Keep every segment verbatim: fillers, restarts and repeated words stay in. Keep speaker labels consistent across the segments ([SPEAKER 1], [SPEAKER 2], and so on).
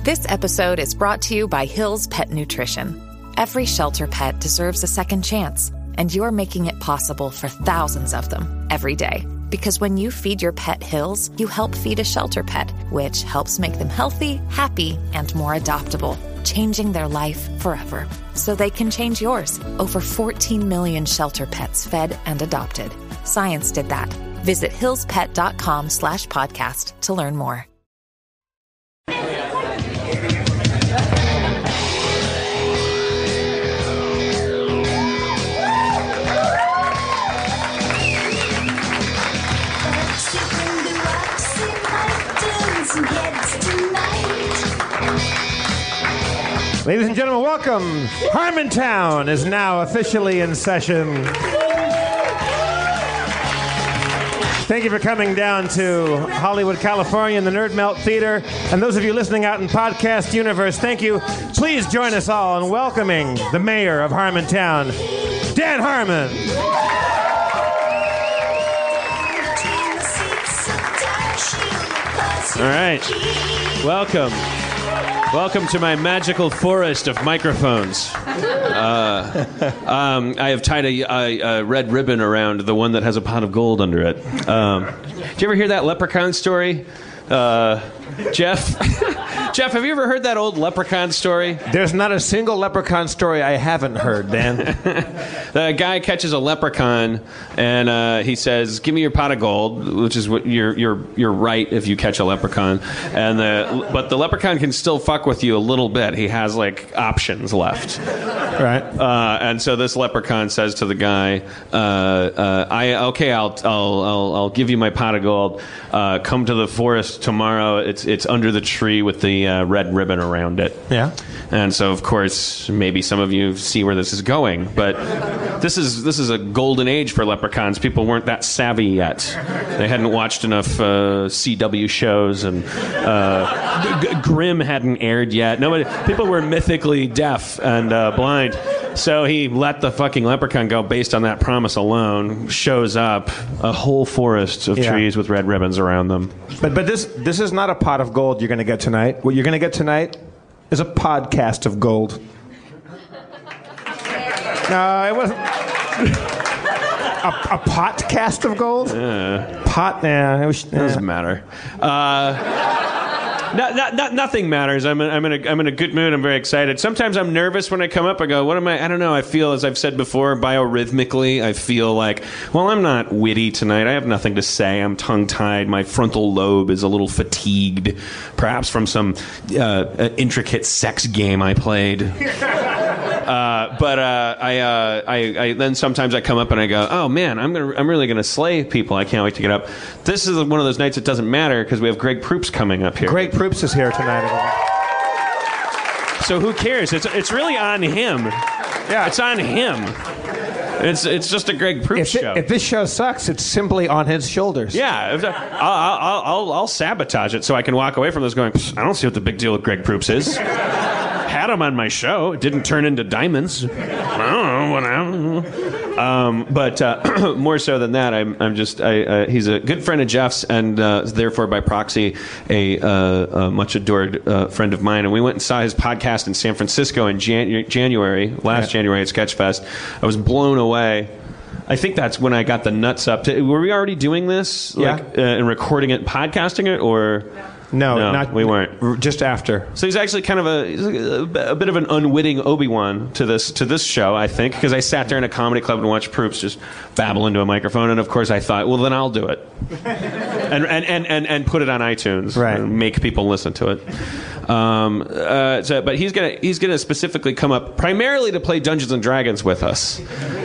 [SPEAKER 1] This episode is brought to you by Hill's Pet Nutrition. Every shelter pet deserves a second chance, and you're making it possible for thousands of them every day. Because when you feed your pet Hill's, you help feed a shelter pet, which helps make them healthy, happy, and more adoptable, changing their life forever. So they can change yours. Over fourteen million shelter pets fed and adopted. Science did that. Visit hillspet.com slash podcast to learn more.
[SPEAKER 2] Ladies and gentlemen, welcome. Harmontown is now officially in session. Thank you for coming down to Hollywood, California, in the Nerd Melt Theater. And those of you listening out in podcast universe, thank you. Please join us all in welcoming the mayor of Harmontown, Dan Harmon.
[SPEAKER 3] All right. Welcome. Welcome to my magical forest of microphones. Uh, um, I have tied a, a, a red ribbon around the one that has a pot of gold under it. Um, did you ever hear that leprechaun story? Uh, Jeff? Jeff, have you ever heard that old leprechaun story?
[SPEAKER 2] There's not a single leprechaun story I haven't heard, Dan.
[SPEAKER 3] The guy catches a leprechaun, and uh, he says, "Give me your pot of gold," which is what you're you're you're right if you catch a leprechaun. And the but the leprechaun can still fuck with you a little bit. He has like options left.
[SPEAKER 2] Right.
[SPEAKER 3] Uh, and so this leprechaun says to the guy, uh, uh, "I okay, I'll I'll I'll I'll give you my pot of gold. Uh, come to the forest tomorrow. It's it's under the tree with the uh, red ribbon around it."
[SPEAKER 2] Yeah.
[SPEAKER 3] And so, of course, maybe some of you see where this is going, but this is this is a golden age for leprechauns. People weren't that savvy yet. They hadn't watched enough uh, C W shows, and uh, G- Grimm hadn't aired yet. Nobody, people were mythically deaf and uh, blind. So he let the fucking leprechaun go based on that promise alone. Shows up a whole forest of
[SPEAKER 2] Yeah.
[SPEAKER 3] trees with red ribbons around them.
[SPEAKER 2] But but this this is not a pot of gold you're going to get tonight. What you're going to get tonight is a podcast of gold. No, it wasn't. a, a podcast of gold?
[SPEAKER 3] Uh,
[SPEAKER 2] Pot? Nah, it was,
[SPEAKER 3] It doesn't matter. Uh, not, not, not, nothing matters. I'm in, I'm, in a, I'm in a good mood. I'm very excited. Sometimes I'm nervous when I come up. I go, what am I? I don't know. I feel, as I've said before, biorhythmically, I feel like, well, I'm not witty tonight. I have nothing to say. I'm tongue-tied. My frontal lobe is a little fatigued, perhaps from some uh, intricate sex game I played. Uh, but uh, I, uh, I, I then sometimes I come up and I go, oh man, I'm gonna, I'm really gonna slay people. I can't wait to get up. This is one of those nights it doesn't matter because we have Greg Proops coming up here.
[SPEAKER 2] Greg Proops is here tonight.
[SPEAKER 3] So who cares? It's it's really on him.
[SPEAKER 2] Yeah,
[SPEAKER 3] it's on him. It's it's just a Greg Proops
[SPEAKER 2] if,
[SPEAKER 3] show.
[SPEAKER 2] it, if this show sucks, it's simply on his shoulders.
[SPEAKER 3] Yeah, if, I'll, I'll, I'll, I'll sabotage it so I can walk away from this going, I don't see what the big deal with Greg Proops is. Had him on my show. It didn't turn into diamonds. I don't know. Whatever. Um, but uh, more so than that, I'm, I'm just, I, uh, he's a good friend of Jeff's and uh, therefore by proxy a, uh, a much adored uh, friend of mine. And we went and saw his podcast in San Francisco in Jan- January, last
[SPEAKER 2] yeah.
[SPEAKER 3] January at Sketchfest. I was blown away. I think that's when I got the nuts up. To, were we already doing this? Like,
[SPEAKER 2] yeah.
[SPEAKER 3] Uh, and recording it and podcasting it? Or...
[SPEAKER 2] No,
[SPEAKER 3] no,
[SPEAKER 2] not
[SPEAKER 3] we weren't.
[SPEAKER 2] Just after.
[SPEAKER 3] So he's actually kind of a, a bit of an unwitting Obi-Wan to this to this show, I think, because I sat there in a comedy club and watched Proops just babble into a microphone, and of course I thought, well, then I'll do it, and and, and, and and put it on iTunes,
[SPEAKER 2] right,
[SPEAKER 3] and make people listen to it. Um, uh, so, but he's gonna he's gonna specifically come up primarily to play Dungeons and Dragons with us.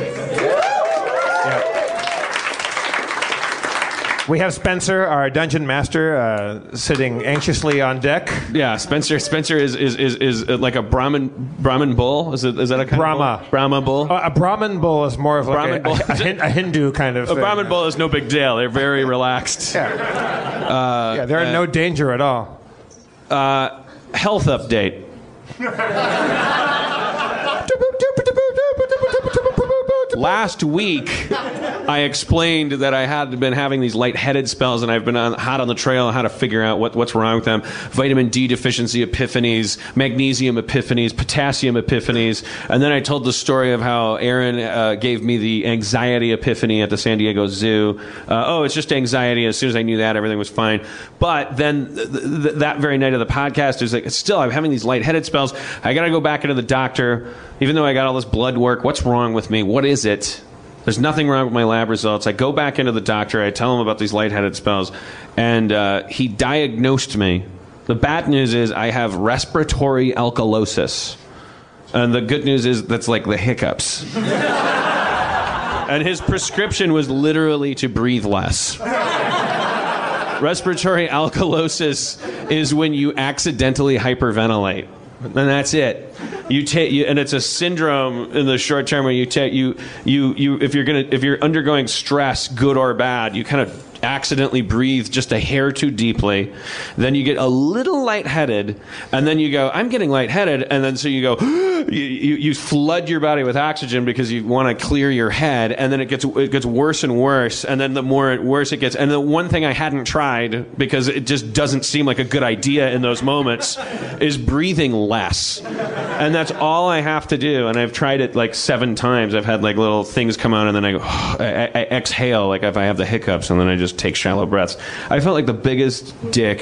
[SPEAKER 2] We have Spencer, our dungeon master, uh, sitting anxiously on deck.
[SPEAKER 3] Yeah, Spencer. Spencer is is, is, is like a Brahmin Brahmin bull. Is it is that a kind
[SPEAKER 2] Brahma
[SPEAKER 3] of bull? Brahma bull?
[SPEAKER 2] Uh, a Brahmin bull is more of like
[SPEAKER 3] Brahmin
[SPEAKER 2] a,
[SPEAKER 3] bull.
[SPEAKER 2] a, a, hin- a Hindu kind of.
[SPEAKER 3] A
[SPEAKER 2] thing.
[SPEAKER 3] Brahmin bull is no big deal. They're very relaxed.
[SPEAKER 2] Yeah,
[SPEAKER 3] uh,
[SPEAKER 2] yeah, they're in
[SPEAKER 3] uh,
[SPEAKER 2] no danger at all.
[SPEAKER 3] Uh, health update. last week, I explained that I had been having these lightheaded spells, and I've been on, hot on the trail on how to figure out what, what's wrong with them. Vitamin D deficiency epiphanies, magnesium epiphanies, potassium epiphanies. And then I told the story of how Aaron uh, gave me the anxiety epiphany at the San Diego Zoo. Uh, oh, it's just anxiety. As soon as I knew that, everything was fine. But then th- th- that very night of the podcast, it was like, still, I'm having these lightheaded spells. I got to go back into the doctor, even though I got all this blood work. What's wrong with me? What is it? There's nothing wrong with my lab results. I go back into the doctor. I tell him about these lightheaded spells, and uh, he diagnosed me. The bad news is I have respiratory alkalosis, and the good news is that's like the hiccups. And his prescription was literally to breathe less. Respiratory alkalosis is when you accidentally hyperventilate. And that's it. You take, you, and it's a syndrome in the short term where you take you you you if you're gonna if you're undergoing stress, good or bad, you kind of accidentally breathe just a hair too deeply. Then you get a little lightheaded, and then you go, I'm getting lightheaded, and then so you go, you, you, you flood your body with oxygen because you want to clear your head, and then it gets it gets worse and worse, and then the more worse it gets. And the one thing I hadn't tried, because it just doesn't seem like a good idea in those moments, is breathing less. And that's all I have to do. And I've tried it like seven times. I've had like little things come out, and then I go, I, I exhale like if I have the hiccups, and then I just take shallow breaths. I felt like the biggest dick.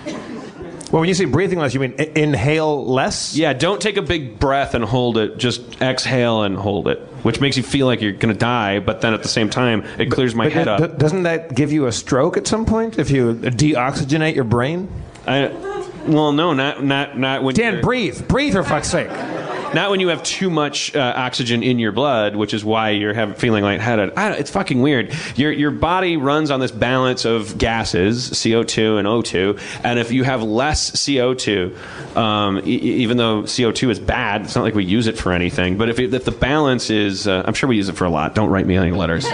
[SPEAKER 2] Well, when you say breathing less, you mean I- inhale less?
[SPEAKER 3] Yeah, don't take a big breath and hold it. Just exhale and hold it, which makes you feel like you're going to die, but then at the same time, it clears my
[SPEAKER 2] but
[SPEAKER 3] head
[SPEAKER 2] d-
[SPEAKER 3] up.
[SPEAKER 2] Doesn't that give you a stroke at some point if you deoxygenate your brain?
[SPEAKER 3] I, well, no, not not not when.
[SPEAKER 2] Dan,
[SPEAKER 3] you're-
[SPEAKER 2] breathe. Breathe, for fuck's sake.
[SPEAKER 3] Not when you have too much uh, oxygen in your blood, which is why you're have, feeling lightheaded. I don't, it's fucking weird. Your your body runs on this balance of gases, C O two and O two, and if you have less C O two, um, e- even though C O two is bad, it's not like we use it for anything. But if, it, if the balance is, uh, I'm sure we use it for a lot. Don't write me any letters. You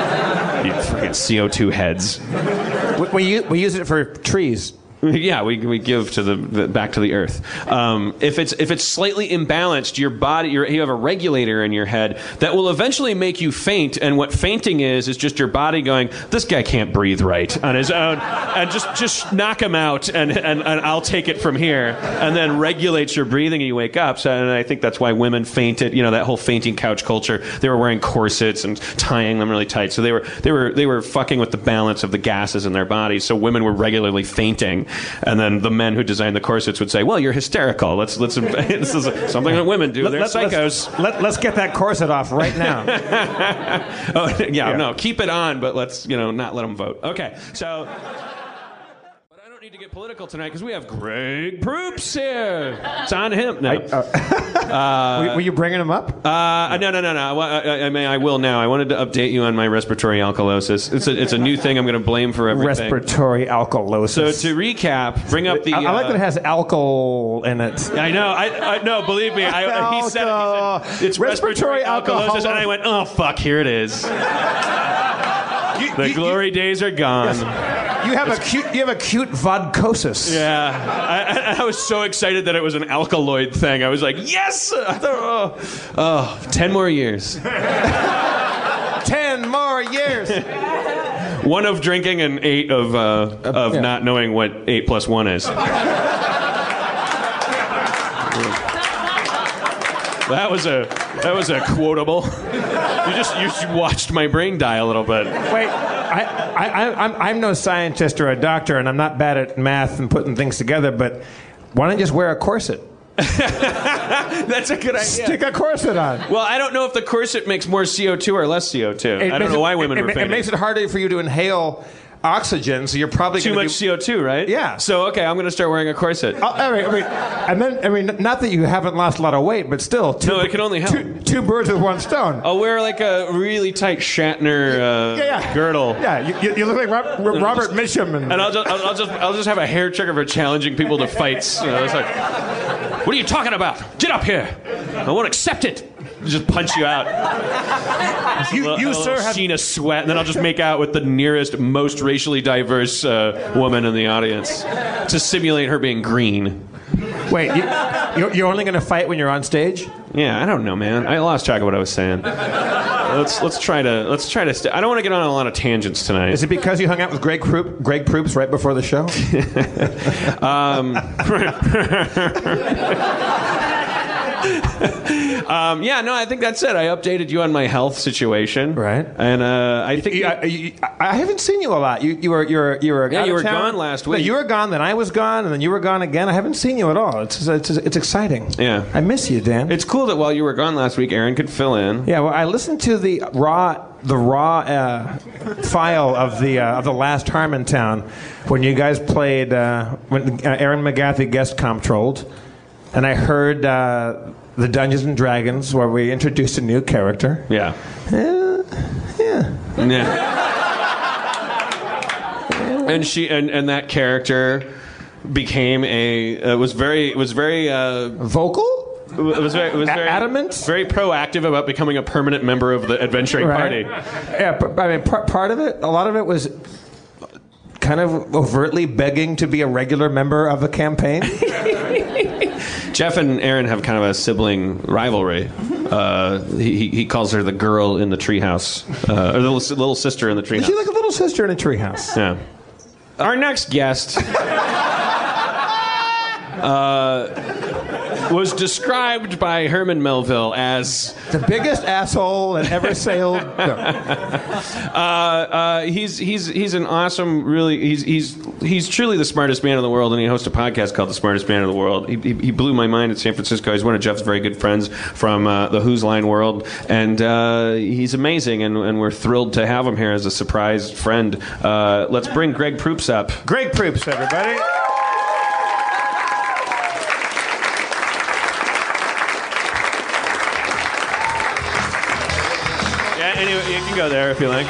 [SPEAKER 3] freaking C O two heads.
[SPEAKER 2] We, we, we use it for trees.
[SPEAKER 3] Yeah, we we give to the, the back to the earth. Um, if it's if it's slightly imbalanced, your body, your, you have a regulator in your head that will eventually make you faint. And what fainting is is just your body going, this guy can't breathe right on his own, and just just knock him out, and, and, and I'll take it from here. And then regulates your breathing, and you wake up. So, and I think that's why women fainted. You know, that whole fainting couch culture. They were wearing corsets and tying them really tight. So they were they were they were fucking with the balance of the gases in their bodies. So women were regularly fainting. And then the men who designed the corsets would say, "Well, you're hysterical. Let's let's this is something that women do. They're
[SPEAKER 2] let,
[SPEAKER 3] psychos."
[SPEAKER 2] Let's, let, let's get that corset off right now.
[SPEAKER 3] oh, yeah,
[SPEAKER 2] Yeah.
[SPEAKER 3] no, keep it on, but let's you know not let them vote. Okay, so. But I don't need to get political tonight because we have Greg Proops here. It's on him. No,
[SPEAKER 2] uh, were, were you bringing him up?
[SPEAKER 3] uh, no, no, no, no. I, I, I mean, I will now. I wanted to update you on my respiratory alkalosis. It's a it's a new thing. I'm going to blame for everything.
[SPEAKER 2] Respiratory alkalosis.
[SPEAKER 3] So to recap, bring up the.
[SPEAKER 2] I, I like
[SPEAKER 3] uh,
[SPEAKER 2] that it has alcohol in it.
[SPEAKER 3] I know. I, I no. Believe me. I, he, said it, he said it's respiratory,
[SPEAKER 2] Respiratory
[SPEAKER 3] alkalosis,
[SPEAKER 2] alcohol-
[SPEAKER 3] and I went, oh fuck, here it is.
[SPEAKER 2] You,
[SPEAKER 3] The
[SPEAKER 2] you-
[SPEAKER 3] glory
[SPEAKER 2] you,
[SPEAKER 3] days are gone.
[SPEAKER 2] you have a cute. You have acute vodcosis.
[SPEAKER 3] Yeah, I, I, I was so excited that it was an alkaloid thing. I was like, yes. I thought, oh, oh, ten more years.
[SPEAKER 2] Ten more years.
[SPEAKER 3] One of drinking and eight of uh, of
[SPEAKER 2] yeah.
[SPEAKER 3] not knowing what eight plus one is. That was a that was a quotable. You just you just watched my brain die a little bit.
[SPEAKER 2] Wait, I, I, I, I'm, I'm no scientist or a doctor, and I'm not bad at math and putting things together. But why don't you just wear a corset?
[SPEAKER 3] That's a good idea.
[SPEAKER 2] Stick a corset on.
[SPEAKER 3] Well, I don't know if the corset makes more C O two or less C O two. I don't know why women
[SPEAKER 2] it,
[SPEAKER 3] were
[SPEAKER 2] it,
[SPEAKER 3] fainting.
[SPEAKER 2] it makes it harder for you to inhale oxygen, so you're probably
[SPEAKER 3] Too
[SPEAKER 2] gonna
[SPEAKER 3] much
[SPEAKER 2] be,
[SPEAKER 3] C O two, right?
[SPEAKER 2] Yeah.
[SPEAKER 3] So, okay, I'm going to start wearing a corset.
[SPEAKER 2] Uh, I mean, I mean, and then I mean, not that you haven't lost a lot of weight, but still, two,
[SPEAKER 3] No, it can only help.
[SPEAKER 2] Two, two birds with one stone.
[SPEAKER 3] I'll wear like a really tight Shatner uh,
[SPEAKER 2] yeah, yeah.
[SPEAKER 3] girdle.
[SPEAKER 2] Yeah, you, you look like Rob, Robert Mitchum, and,
[SPEAKER 3] And I'll just, I'll, I'll just, I'll just have a hair trigger for challenging people to fights. You know, it's like, what are you talking about? Get up here! I won't accept it. Just punch you out.
[SPEAKER 2] you,
[SPEAKER 3] A little-
[SPEAKER 2] you
[SPEAKER 3] a
[SPEAKER 2] sir,
[SPEAKER 3] little
[SPEAKER 2] have
[SPEAKER 3] sheen of sweat, and then I'll just make out with the nearest, most racially diverse uh, woman in the audience to simulate her being green.
[SPEAKER 2] wait. You, you're, you're only going to fight when you're on stage?
[SPEAKER 3] Yeah, I don't know, man. I lost track of what I was saying. let's let's try to let's try to. St- I don't want to get on a lot of tangents tonight.
[SPEAKER 2] Is it because you hung out with Greg Proops, Greg Proops right before the show?
[SPEAKER 3] um, um, yeah, no, I think that's it. I updated you on my health situation,
[SPEAKER 2] right?
[SPEAKER 3] And uh, I think
[SPEAKER 2] you, I, you, I haven't seen you a lot. You, you were you were you were
[SPEAKER 3] yeah,
[SPEAKER 2] out
[SPEAKER 3] you
[SPEAKER 2] of
[SPEAKER 3] were
[SPEAKER 2] town.
[SPEAKER 3] gone last week.
[SPEAKER 2] No, you were gone, then I was gone, and then you were gone again. I haven't seen you at all. It's it's it's exciting.
[SPEAKER 3] Yeah,
[SPEAKER 2] I miss you, Dan.
[SPEAKER 3] It's cool that while you were gone last week, Aaron could fill in.
[SPEAKER 2] Yeah, well, I listened to the raw the raw uh, file of the uh, of the last Harmontown when you guys played uh, when uh, Aaron McGathy guest comptrolled, and I heard uh, the Dungeons and Dragons where we introduced a new character.
[SPEAKER 3] Yeah.
[SPEAKER 2] Uh, yeah.
[SPEAKER 3] Yeah. And she and, and that character became a uh, was very was very uh,
[SPEAKER 2] vocal.
[SPEAKER 3] It was very, it was very
[SPEAKER 2] adamant,
[SPEAKER 3] very proactive about becoming a permanent member of the adventuring
[SPEAKER 2] right.
[SPEAKER 3] party.
[SPEAKER 2] Yeah, I mean, part, part of it, a lot of it was kind of overtly begging to be a regular member of the campaign.
[SPEAKER 3] Jeff and Aaron have kind of a sibling rivalry. Uh, he he calls her the girl in the treehouse, uh, or the little, little sister in the treehouse.
[SPEAKER 2] She's like a little sister in a treehouse.
[SPEAKER 3] Yeah. Our next guest. Uh, was described by Herman Melville as
[SPEAKER 2] the biggest asshole that ever sailed. No.
[SPEAKER 3] uh, uh, he's he's he's an awesome, really. He's he's he's truly the smartest man in the world, and he hosts a podcast called The Smartest Man in the World. He he, he blew my mind in San Francisco. He's one of Jeff's very good friends from uh, the Who's Line world, and uh, he's amazing. And, and we're thrilled to have him here as a surprise friend. Uh, let's bring Greg Proops up.
[SPEAKER 2] Greg Proops, everybody.
[SPEAKER 3] Anyway, you can go there if you like.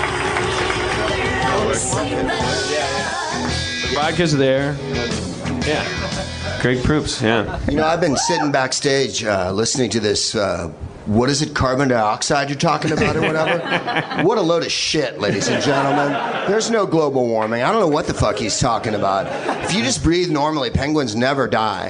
[SPEAKER 3] The vodka's there. Yeah. Greg Proops, yeah.
[SPEAKER 4] You know, I've been sitting backstage uh, listening to this, uh, what is it, carbon dioxide you're talking about or whatever? What a load of shit, ladies and gentlemen. There's no global warming. I don't know what the fuck he's talking about. If you just breathe normally, penguins never die.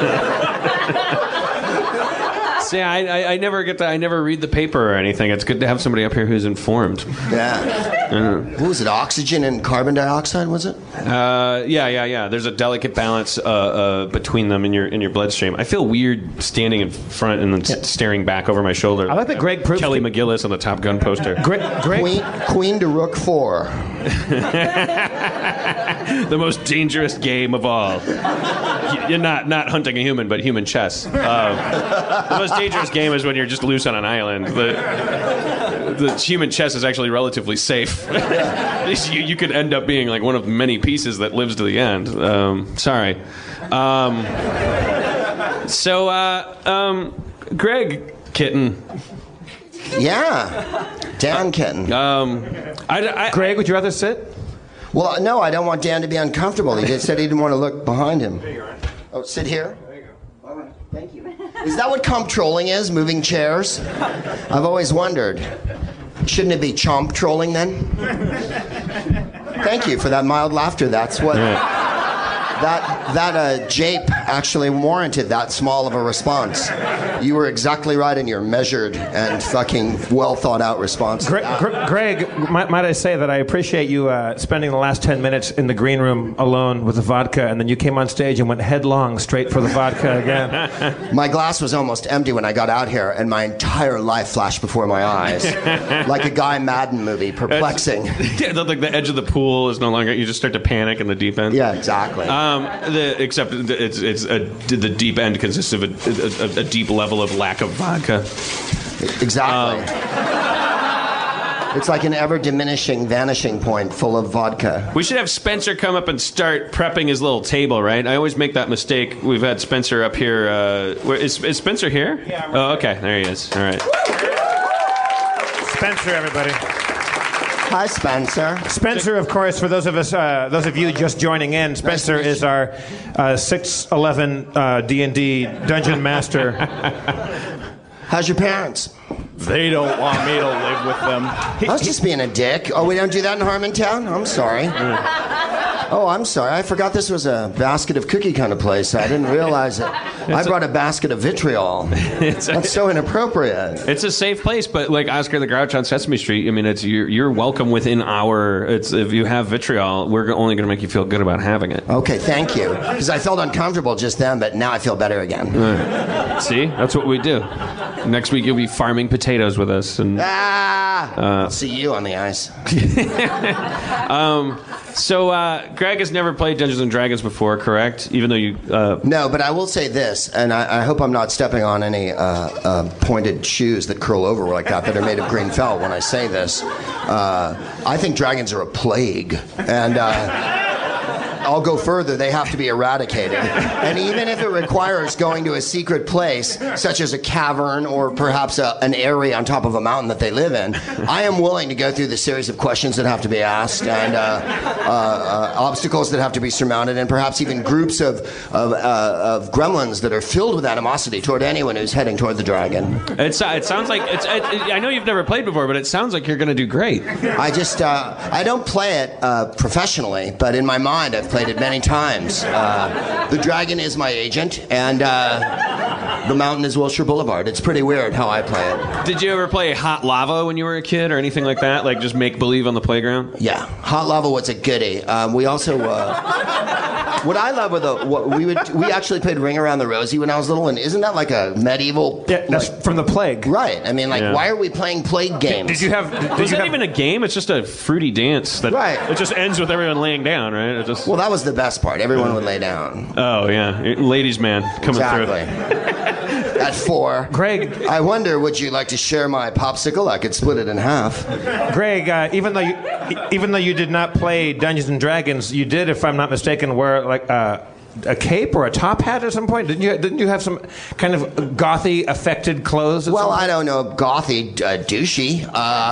[SPEAKER 3] See, I, I, I never get to, I never read the paper or anything. It's good to have somebody up here who's informed.
[SPEAKER 4] Yeah.
[SPEAKER 3] Uh,
[SPEAKER 4] what was it, oxygen and carbon dioxide, was it?
[SPEAKER 3] Uh, yeah, yeah, yeah. There's a delicate balance uh, uh, between them in your in your bloodstream. I feel weird standing in front and then yeah. staring back over my shoulder.
[SPEAKER 2] I like that Greg Proops.
[SPEAKER 3] Kelly McGillis on the Top Gun poster.
[SPEAKER 2] Greg, Greg.
[SPEAKER 4] Queen, Queen to Rook four.
[SPEAKER 3] The most dangerous game of all. You're not not hunting a human, but human chess. Uh, the most dangerous game is when you're just loose on an island. The, the human chess is actually relatively safe. you, you could end up being like one of many pieces that lives to the end. Um, sorry. Um, so, uh, um, Greg Kitten.
[SPEAKER 4] Yeah. Dan Kitten.
[SPEAKER 3] Um, I, I,
[SPEAKER 2] Greg, would you rather sit?
[SPEAKER 4] Well, no, I don't want Dan to be uncomfortable. He just said he didn't want to look behind him. There you are. Oh, sit here? There you go. All right, thank you. Is that what comptrolling is, moving chairs? I've always wondered. Shouldn't it be chomp trolling then? Thank you for that mild laughter. That's what... Yeah. That that uh, jape actually warranted that small of a response. You were exactly right in your measured and fucking well thought out response.
[SPEAKER 2] Gre- Gre- Greg, might, might I say that I appreciate you uh, spending the last ten minutes in the green room alone with the vodka, and then you came on stage and went headlong straight for the vodka again.
[SPEAKER 4] My glass was almost empty when I got out here, and my entire life flashed before my eyes, like a Guy Madden movie, perplexing.
[SPEAKER 3] Yeah, like the edge of the pool is no longer. You just start to panic in the deep end.
[SPEAKER 4] Yeah, exactly.
[SPEAKER 3] Um, the, except it's it's a, the deep end consists of a, a, a deep level of lack of vodka.
[SPEAKER 4] Exactly. Um, it's like an ever diminishing, vanishing point full of vodka.
[SPEAKER 3] We should have Spencer come up and start prepping his little table, right? I always make that mistake. We've had Spencer up here. Uh, where, is, is Spencer here?
[SPEAKER 2] Yeah. Right.
[SPEAKER 3] Oh, okay. There he is. All right.
[SPEAKER 2] Spencer, everybody.
[SPEAKER 4] Hi, Spencer.
[SPEAKER 2] Spencer, of course, for those of us, uh, those of you just joining in, Spencer nice is our uh, six eleven uh, D and D dungeon master.
[SPEAKER 4] How's your parents?
[SPEAKER 5] They don't want me to live with them.
[SPEAKER 4] I was just being a dick. Oh, we don't do that in Harmontown? I'm sorry. Oh, I'm sorry. I forgot this was a basket of cookie kind of place. I didn't realize it. I brought a basket of vitriol.
[SPEAKER 3] It's a,
[SPEAKER 4] That's so inappropriate.
[SPEAKER 3] It's a safe place, but like Oscar the Grouch on Sesame Street, I mean, it's you're, you're welcome within our. It's if you have vitriol, we're only going to make you feel good about having it.
[SPEAKER 4] Okay, thank you. Because I felt uncomfortable just then, but now I feel better again.
[SPEAKER 3] Uh, see, that's what we do. Next week you'll be farming potatoes with us, and
[SPEAKER 4] Ah!
[SPEAKER 3] Uh,
[SPEAKER 4] I'll see you on the ice.
[SPEAKER 3] um, so uh, Greg has never played Dungeons and Dragons before, correct? Even though you uh,
[SPEAKER 4] No, but I will say this, and I, I hope I'm not stepping on any uh, uh, pointed shoes that curl over like that that are made of green felt when I say this. Uh, I think dragons are a plague, and uh, I'll go further. They have to be eradicated. And even if it requires going to a secret place, such as a cavern or perhaps a, an area on top of a mountain that they live in, I am willing to go through the series of questions that have to be asked and uh, uh, uh, obstacles that have to be surmounted, and perhaps even groups of of, uh, of gremlins that are filled with animosity toward anyone who's heading toward the dragon.
[SPEAKER 3] It's, it sounds like it's. It, I know you've never played before, but it sounds like you're going to do great.
[SPEAKER 4] I just uh, I don't play it uh, professionally, but in my mind I've played it many times. Uh, the dragon is my agent, and uh, the mountain is Wilshire Boulevard. It's pretty weird how I play it.
[SPEAKER 3] Did you ever play Hot Lava when you were a kid, or anything like that? Like just make believe on the playground?
[SPEAKER 4] Yeah, Hot Lava was a goodie. Um, we also. Uh, What I love with the what we would we actually played Ring Around the Rosie when I was little, and isn't that like a medieval?
[SPEAKER 2] Yeah, that's
[SPEAKER 4] like,
[SPEAKER 2] from the plague.
[SPEAKER 4] Right. I mean, like,
[SPEAKER 3] Yeah.
[SPEAKER 4] why are we playing plague games?
[SPEAKER 2] Did you have? Did
[SPEAKER 3] Was
[SPEAKER 2] you
[SPEAKER 3] that
[SPEAKER 2] have,
[SPEAKER 3] even a game? It's just a fruity dance that
[SPEAKER 4] Right.
[SPEAKER 3] it just ends with everyone laying down, right? It just
[SPEAKER 4] Well, that was the best part. Everyone would lay down.
[SPEAKER 3] oh yeah, ladies man coming
[SPEAKER 4] Exactly.
[SPEAKER 3] through.
[SPEAKER 4] At four.
[SPEAKER 2] Greg.
[SPEAKER 4] I wonder, would you like to share my popsicle? I could split it in half.
[SPEAKER 2] Greg, uh, even though you, even though you did not play Dungeons and Dragons, you did, if I'm not mistaken, wear like uh, a cape or a top hat at some point. Didn't you? Didn't you have some kind of gothy affected clothes? At
[SPEAKER 4] Well,
[SPEAKER 2] some
[SPEAKER 4] I don't know, gothy, uh, douchey.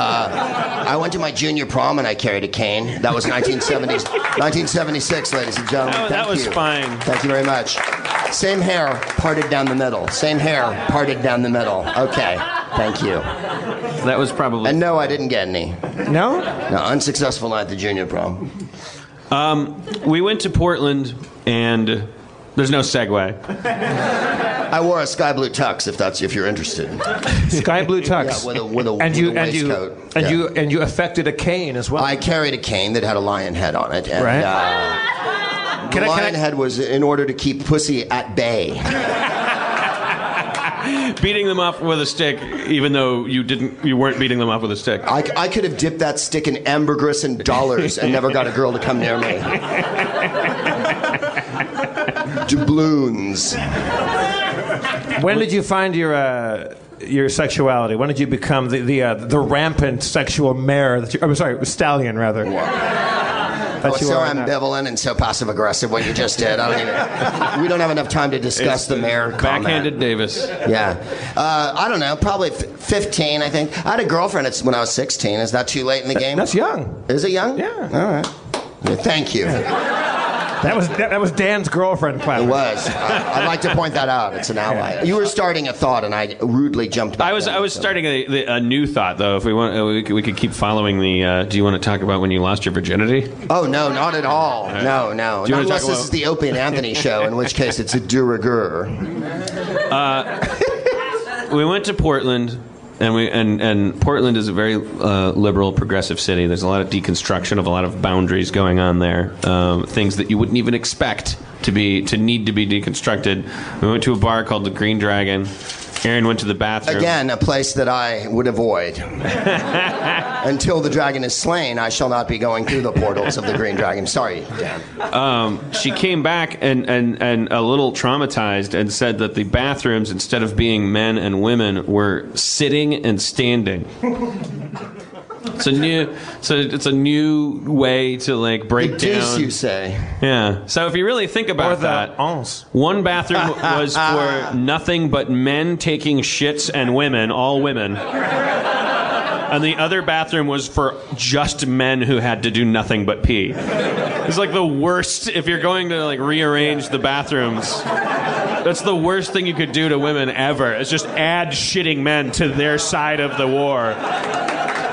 [SPEAKER 4] Uh, I went to my junior prom and I carried a cane. That was nineteen seventies, nineteen seventy-six, ladies and gentlemen.
[SPEAKER 3] That-
[SPEAKER 4] Thank
[SPEAKER 3] that was
[SPEAKER 4] you.
[SPEAKER 3] fine.
[SPEAKER 4] Thank you very much. Same hair, parted down the middle. Same hair, parted down the middle. Okay, thank you.
[SPEAKER 3] That was probably.
[SPEAKER 4] And no, I didn't get any.
[SPEAKER 2] No.
[SPEAKER 4] No, unsuccessful night at the junior prom.
[SPEAKER 3] Um, we went to Portland, and there's no segue.
[SPEAKER 4] I wore a sky blue tux, if that's if you're interested.
[SPEAKER 2] Sky blue tux.
[SPEAKER 4] Yeah, with a with a,
[SPEAKER 2] and
[SPEAKER 4] with
[SPEAKER 2] you
[SPEAKER 4] a
[SPEAKER 2] and you
[SPEAKER 4] waistcoat.
[SPEAKER 2] and
[SPEAKER 4] Yeah.
[SPEAKER 2] you and you affected a cane as well.
[SPEAKER 4] I carried a cane that had a lion head on it. And,
[SPEAKER 2] Right.
[SPEAKER 4] Uh, the
[SPEAKER 2] Can I- can
[SPEAKER 4] lion
[SPEAKER 2] I-
[SPEAKER 4] head was in order to keep pussy at bay.
[SPEAKER 3] Beating them up with a stick, even though you didn't, you weren't beating them up with a stick.
[SPEAKER 4] I, I could have dipped that stick in ambergris and dollars and never got a girl to come near me. Doubloons.
[SPEAKER 2] When did you find your uh, your sexuality? When did you become the the, uh, the rampant sexual mare? That you, I'm sorry, stallion rather. That
[SPEAKER 4] Oh,
[SPEAKER 2] you
[SPEAKER 4] so
[SPEAKER 2] are now?
[SPEAKER 4] ambivalent and so passive aggressive what you just did. I don't even, we don't have enough time to discuss the mayor comment.
[SPEAKER 3] Backhanded Davis.
[SPEAKER 4] Yeah. Uh, I don't know. Probably f- fifteen, I think. I had a girlfriend at- when I was sixteen. Is that too late in the game?
[SPEAKER 2] That's young.
[SPEAKER 4] Is it young?
[SPEAKER 2] Yeah.
[SPEAKER 4] All right. Yeah, thank you.
[SPEAKER 2] That was that, that was Dan's girlfriend. Clown.
[SPEAKER 4] It was. Uh, I'd like to point that out. It's an ally. You were starting a thought, and I rudely jumped back.
[SPEAKER 3] I was
[SPEAKER 4] in,
[SPEAKER 3] I was
[SPEAKER 4] so.
[SPEAKER 3] starting a, the- a new thought though. If we want, uh, we could, we could keep following the. Uh, do you want to talk about when you lost your virginity?
[SPEAKER 4] Oh no, not at all. No, no.
[SPEAKER 3] Do you
[SPEAKER 4] Not
[SPEAKER 3] wanna
[SPEAKER 4] unless
[SPEAKER 3] talk
[SPEAKER 4] this
[SPEAKER 3] about-
[SPEAKER 4] is the Opie and Anthony show, in which case it's a de rigueur.
[SPEAKER 3] We went to Portland, and we and, and Portland is a very uh, liberal, progressive city. There's a lot of deconstruction of a lot of boundaries going on there. Um, things that you wouldn't even expect to be to need to be deconstructed. We went to a bar called the Green Dragon. Aaron went to the bathroom.
[SPEAKER 4] Again, a place that I would avoid. Until the dragon is slain, I shall not be going through the portals of the Green Dragon. Sorry, Dan.
[SPEAKER 3] Um, she came back and, and, and a little traumatized and said that the bathrooms, instead of being men and women, were sitting and standing. It's a new, so it's a new way to like break
[SPEAKER 4] The deuce,
[SPEAKER 3] down.
[SPEAKER 4] you say.
[SPEAKER 3] Yeah. So if you really think
[SPEAKER 2] Or
[SPEAKER 3] about
[SPEAKER 2] the
[SPEAKER 3] that,
[SPEAKER 2] ons.
[SPEAKER 3] one bathroom was for nothing but men taking shits and women, all women. And the other bathroom was for just men who had to do nothing but pee. It's like the worst if you're going to like rearrange the bathrooms. That's the worst thing you could do to women ever. Is just add shitting men to their side of the war.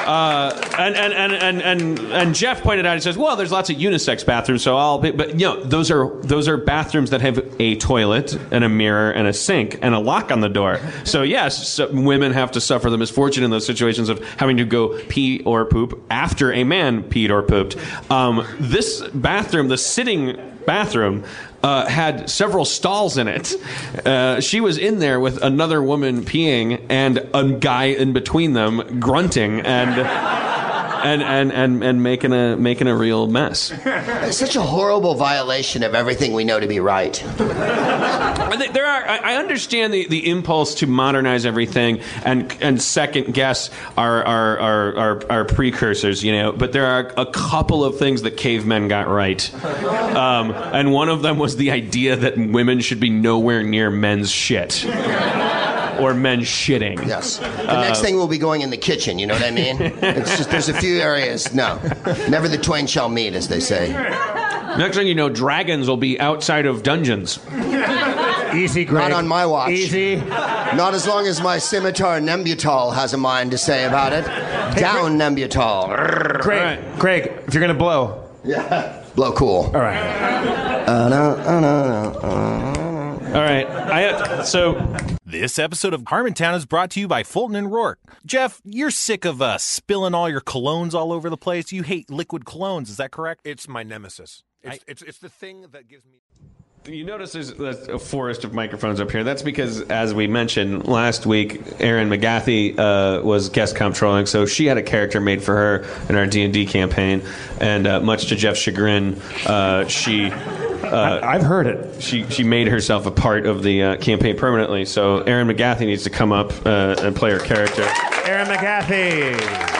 [SPEAKER 3] Uh, and, and, and, and, and, and Jeff pointed out, he says, well, there's lots of unisex bathrooms, so I'll be, but you know, those are, those are bathrooms that have a toilet and a mirror and a sink and a lock on the door. So yes, so women have to suffer the misfortune in those situations of having to go pee or poop after a man peed or pooped. Um, this bathroom, the sitting bathroom, uh, had several stalls in it. Uh, she was in there with another woman peeing and a guy in between them grunting and and and and, and making a making a real mess.
[SPEAKER 4] It's such a horrible violation of everything we know to be right.
[SPEAKER 3] There are. I understand the, the impulse to modernize everything and and second guess our our, our our our precursors, you know. But there are a couple of things that cavemen got right, um, and one of them was the idea that women should be nowhere near men's shit. Or men shitting.
[SPEAKER 4] Yes. The uh, next thing we'll be going in the kitchen, you know what I mean? It's just, there's a few areas, no. Never the twain shall meet, as they say.
[SPEAKER 3] Next thing you know, dragons will be outside of dungeons.
[SPEAKER 2] Easy, Greg.
[SPEAKER 4] Not on my watch.
[SPEAKER 2] Easy.
[SPEAKER 4] Not as long as my scimitar Nembutal has a mind to say about it. Down, Nembutal.
[SPEAKER 2] Greg, right. Greg, if you're going to blow.
[SPEAKER 4] Yeah. Blow cool.
[SPEAKER 2] All right.
[SPEAKER 4] Uh, no, uh, no, uh,
[SPEAKER 3] All right. I, so...
[SPEAKER 6] This episode of Harmontown is brought to you by Fulton and Rourke. Jeff, you're sick of uh, spilling all your colognes all over the place. You hate liquid colognes, is that correct?
[SPEAKER 7] It's my nemesis. It's,
[SPEAKER 6] I,
[SPEAKER 7] it's, it's the thing that gives me...
[SPEAKER 3] You notice there's a forest of microphones up here. That's because, as we mentioned last week, Erin McGathy uh, was guest comptrolling, so she had a character made for her in our D and D campaign, and uh, much to Jeff's chagrin, uh, she... Uh,
[SPEAKER 2] I've heard it.
[SPEAKER 3] She she made herself a part of the uh, campaign permanently, so Erin McGathy needs to come up uh, and play her character.
[SPEAKER 2] Erin McGathy.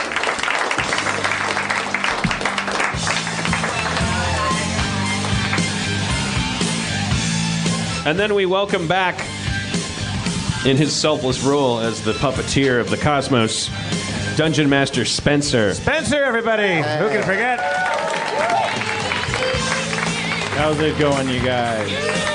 [SPEAKER 3] And then we welcome back, in his selfless role as the puppeteer of the cosmos, Dungeon Master Spencer.
[SPEAKER 2] Spencer, everybody. Who can forget?
[SPEAKER 5] How's it going, you guys?